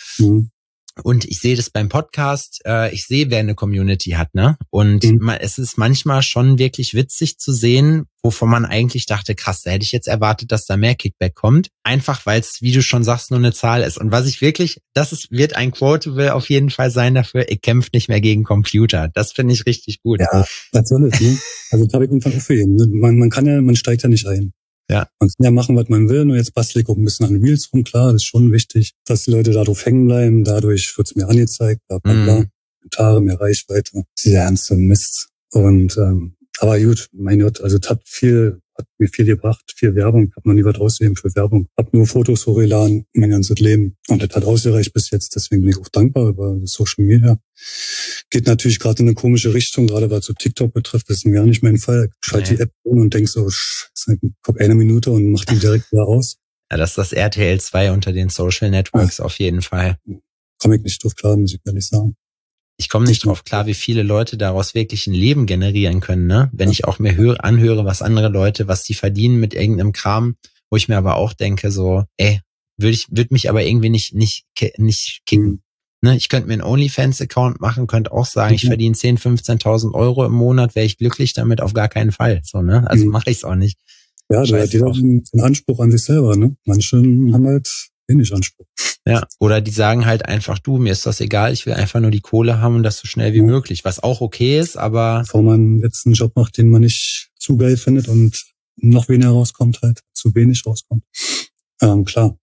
Und ich sehe das beim Podcast, ich sehe, wer eine Community hat, ne? Und es ist manchmal schon wirklich witzig zu sehen, wovon man eigentlich dachte, krass, da hätte ich jetzt erwartet, dass da mehr Kickback kommt. Einfach, weil es, wie du schon sagst, nur eine Zahl ist. Und was ich wirklich, wird ein Quotable auf jeden Fall sein dafür, ich kämpfe nicht mehr gegen Computer. Das finde ich richtig gut. Ja, das soll es, ne? Also das habe ich irgendwann auch für jeden. Man steigt ja nicht ein. Ja. Man kann ja machen, was man will, nur jetzt bastel ich auch ein bisschen an Reels rum, klar, das ist schon wichtig, dass die Leute darauf hängen bleiben, dadurch wird's mir angezeigt, bla bla bla, Kommentare, mehr Reichweite, dieser ernste Mist. Und aber gut, mein Gott, also es hat mir viel gebracht, viel Werbung, ich habe noch nie was ausgegeben für Werbung, habe nur Fotos hochgeladen, mein ganzes Leben und das hat ausgereicht bis jetzt, deswegen bin ich auch dankbar über Social Media. Geht natürlich gerade in eine komische Richtung, gerade was so TikTok betrifft, das ist gar nicht mein Fall. Ich schalte die App um und denk so, guck 1 Minute und mach die direkt wieder aus. Ja, das ist das RTL 2 unter den Social Networks auf jeden Fall. Komme ich nicht drauf klar, muss ich ehrlich sagen. Ich komme nicht drauf klar, wie viele Leute daraus wirklich ein Leben generieren können, ne? Wenn ich auch mir anhöre, was andere Leute, was die verdienen mit irgendeinem Kram, wo ich mir aber auch denke, so, würde mich aber irgendwie nicht kicken. Ne? Ich könnte mir einen OnlyFans-Account machen, könnte auch sagen, ich verdiene 10.000, 15.000 Euro im Monat, wäre ich glücklich damit, auf gar keinen Fall. So, ne? Also mache ich es auch nicht. Ja, da hat jeder einen Anspruch an sich selber, ne? Manche haben halt wenig Anspruch. Ja, oder die sagen halt einfach, du, mir ist das egal, ich will einfach nur die Kohle haben und das so schnell wie möglich, was auch okay ist, aber... Bevor man jetzt einen Job macht, den man nicht zu geil findet und noch weniger rauskommt halt, zu wenig rauskommt. Klar.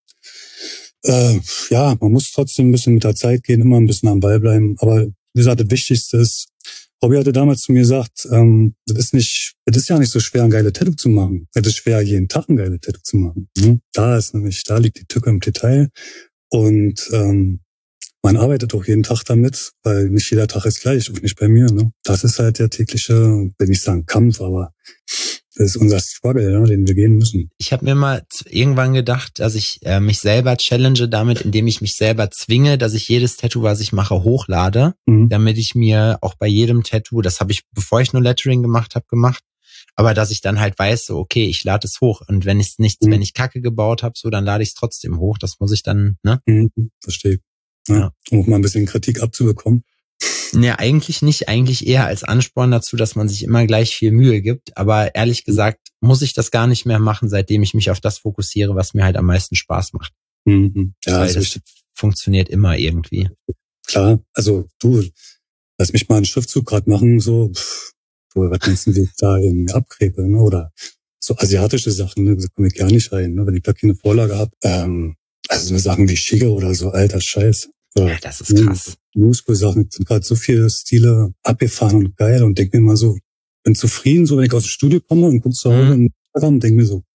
Man muss trotzdem ein bisschen mit der Zeit gehen, immer ein bisschen am Ball bleiben, aber wie gesagt, das Wichtigste ist, Robby hatte damals zu mir gesagt, das ist ja nicht so schwer, ein geiles Tattoo zu machen. Es ist schwer, jeden Tag ein geiles Tattoo zu machen. Da liegt die Tücke im Detail. Und man arbeitet auch jeden Tag damit, weil nicht jeder Tag ist gleich, auch nicht bei mir. Ne? Das ist halt der tägliche, will nicht sagen Kampf, aber das ist unser Struggle, ja, den wir gehen müssen. Ich habe mir mal irgendwann gedacht, dass ich mich selber challenge damit, indem ich mich selber zwinge, dass ich jedes Tattoo, was ich mache, hochlade, damit ich mir auch bei jedem Tattoo, das habe ich, bevor ich nur Lettering gemacht habe, gemacht, aber dass ich dann halt weiß, so, okay, ich lade es hoch und wenn ich Kacke gebaut habe, so, dann lade ich es trotzdem hoch. Das muss ich dann, ne? Verstehe. Ja. Um auch mal ein bisschen Kritik abzubekommen. Ne, eigentlich nicht, eigentlich eher als Ansporn dazu, dass man sich immer gleich viel Mühe gibt. Aber ehrlich gesagt muss ich das gar nicht mehr machen, seitdem ich mich auf das fokussiere, was mir halt am meisten Spaß macht. Ja, weil das funktioniert immer irgendwie. Klar, also du, lass mich mal einen Schriftzug gerade machen, so, was denkst du, wie ich da irgendwie abkrebe, ne? Oder so asiatische Sachen, ne? Da komme ich gar nicht rein, ne? Wenn ich da keine Vorlage habe. Also so Sachen wie Schigge oder so, alter Scheiß. Ja, das ist krass. Newschool-Sachen sind gerade so viele Stile abgefahren und geil und denk mir mal so, bin zufrieden, so wenn ich aus dem Studio komme und guck zu Hause in Instagram und denk mir so,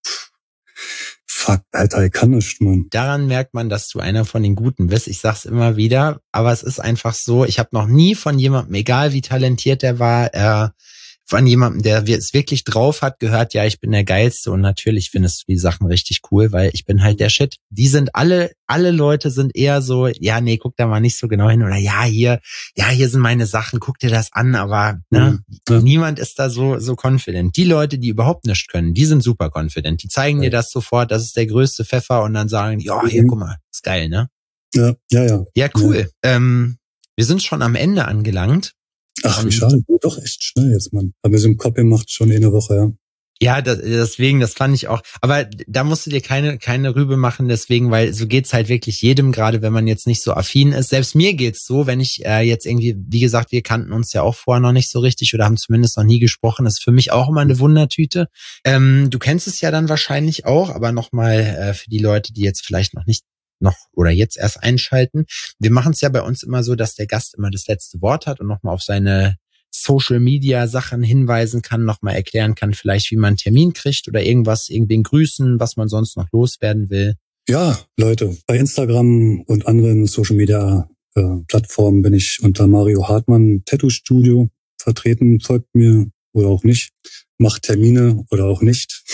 fuck, Alter, ich kann nicht, Mann. Daran merkt man, dass du einer von den Guten bist. Ich sag's immer wieder, aber es ist einfach so, ich habe noch nie von jemandem, egal wie talentiert der war, von jemandem, der es wirklich drauf hat, gehört, ja, ich bin der Geilste und natürlich findest du die Sachen richtig cool, weil ich bin halt der Shit. Die sind alle Leute sind eher so, ja, nee, guck da mal nicht so genau hin oder hier sind meine Sachen, guck dir das an, aber niemand ist da so confident. Die Leute, die überhaupt nichts können, die sind super confident. Die zeigen dir das sofort, das ist der größte Pfeffer und dann sagen, ja, hier, guck mal, ist geil, ne? Ja. Ja, cool. Ja. Wir sind schon am Ende angelangt. Ach, wie schade. Doch echt schnell jetzt, Mann. Aber so im Kopf gemacht schon eine Woche, ja. Ja, deswegen, das fand ich auch. Aber da musst du dir keine Rübe machen, deswegen, weil so geht's halt wirklich jedem, gerade wenn man jetzt nicht so affin ist. Selbst mir geht's so, wenn ich jetzt irgendwie, wie gesagt, wir kannten uns ja auch vorher noch nicht so richtig oder haben zumindest noch nie gesprochen. Das ist für mich auch immer eine Wundertüte. Du kennst es ja dann wahrscheinlich auch, aber nochmal für die Leute, die jetzt vielleicht oder jetzt erst einschalten. Wir machen es ja bei uns immer so, dass der Gast immer das letzte Wort hat und nochmal auf seine Social-Media-Sachen hinweisen kann, nochmal erklären kann, vielleicht wie man einen Termin kriegt oder irgendwen grüßen, was man sonst noch loswerden will. Ja, Leute, bei Instagram und anderen Social-Media-Plattformen bin ich unter Mario Hartmann Tattoo Studio vertreten. Folgt mir oder auch nicht. Macht Termine oder auch nicht.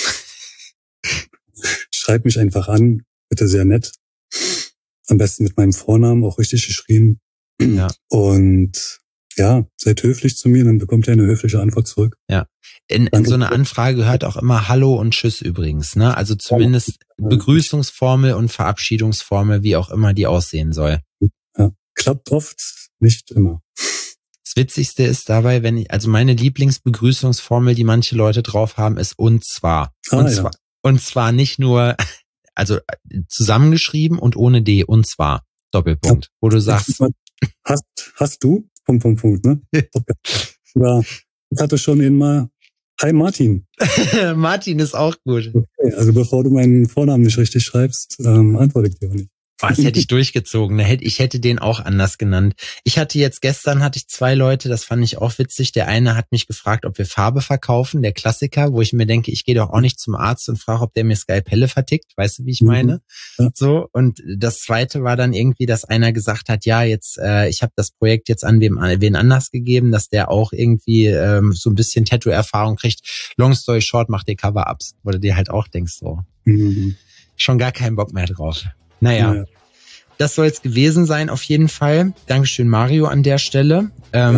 Schreibt mich einfach an. Bitte sehr nett. Am besten mit meinem Vornamen, auch richtig geschrieben. Ja. Und ja, seid höflich zu mir, dann bekommt ihr eine höfliche Antwort zurück. Ja. In so einer Anfrage gehört auch immer Hallo und Tschüss übrigens, ne? Also zumindest Begrüßungsformel und Verabschiedungsformel, wie auch immer die aussehen soll. Ja. Klappt oft, nicht immer. Das Witzigste ist dabei, also meine Lieblingsbegrüßungsformel, die manche Leute drauf haben, ist und zwar. Und zwar nicht nur, also zusammengeschrieben und ohne D, und zwar Doppelpunkt, wo du sagst. Hast du? Punkt, ne? Ja, ich hatte schon immer, hi Martin. Martin ist auch gut. Okay, also bevor du meinen Vornamen nicht richtig schreibst, antworte ich dir auch nicht. Das hätte ich durchgezogen. Ich hätte den auch anders genannt. Gestern hatte ich 2 Leute, das fand ich auch witzig. Der eine hat mich gefragt, ob wir Farbe verkaufen, der Klassiker, wo ich mir denke, ich gehe doch auch nicht zum Arzt und frage, ob der mir Skalpelle vertickt. Weißt du, wie ich meine? Ja. So. Und das zweite war dann irgendwie, dass einer gesagt hat, ja, jetzt, ich habe das Projekt jetzt an wen anders gegeben, dass der auch irgendwie so ein bisschen Tattoo-Erfahrung kriegt. Long story short, macht dir Cover-Ups, wo du dir halt auch denkst, so, schon gar keinen Bock mehr drauf. Naja, das soll es gewesen sein auf jeden Fall. Dankeschön, Mario, an der Stelle.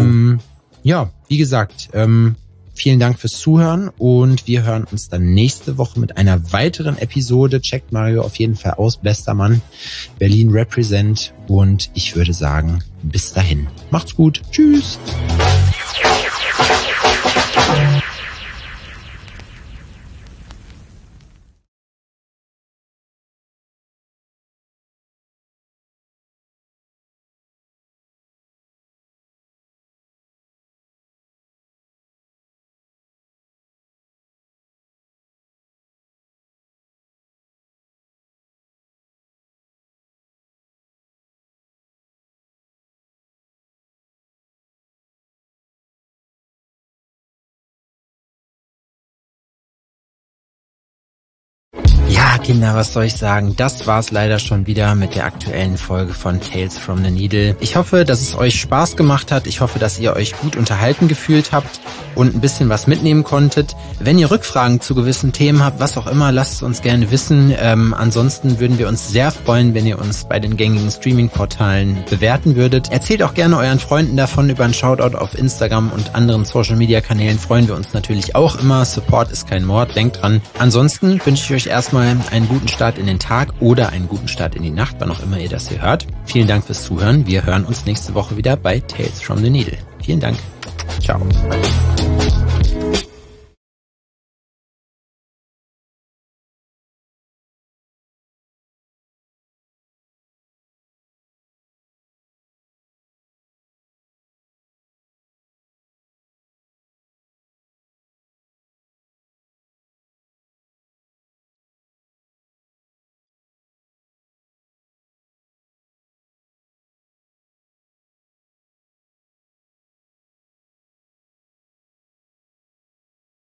Ja, wie gesagt, vielen Dank fürs Zuhören und wir hören uns dann nächste Woche mit einer weiteren Episode. Checkt Mario auf jeden Fall aus. Bester Mann, Berlin Represent, und ich würde sagen, bis dahin. Macht's gut. Tschüss. Ja, Kinder, was soll ich sagen? Das war's leider schon wieder mit der aktuellen Folge von Tales from the Needle. Ich hoffe, dass es euch Spaß gemacht hat. Ich hoffe, dass ihr euch gut unterhalten gefühlt habt und ein bisschen was mitnehmen konntet. Wenn ihr Rückfragen zu gewissen Themen habt, was auch immer, lasst es uns gerne wissen. Ansonsten würden wir uns sehr freuen, wenn ihr uns bei den gängigen Streaming-Portalen bewerten würdet. Erzählt auch gerne euren Freunden davon. Über einen Shoutout auf Instagram und anderen Social-Media-Kanälen freuen wir uns natürlich auch immer. Support ist kein Mord, denkt dran. Ansonsten wünsche ich euch erstmal einen guten Start in den Tag oder einen guten Start in die Nacht, wann auch immer ihr das hier hört. Vielen Dank fürs Zuhören. Wir hören uns nächste Woche wieder bei Tales from the Needle. Vielen Dank. Ciao.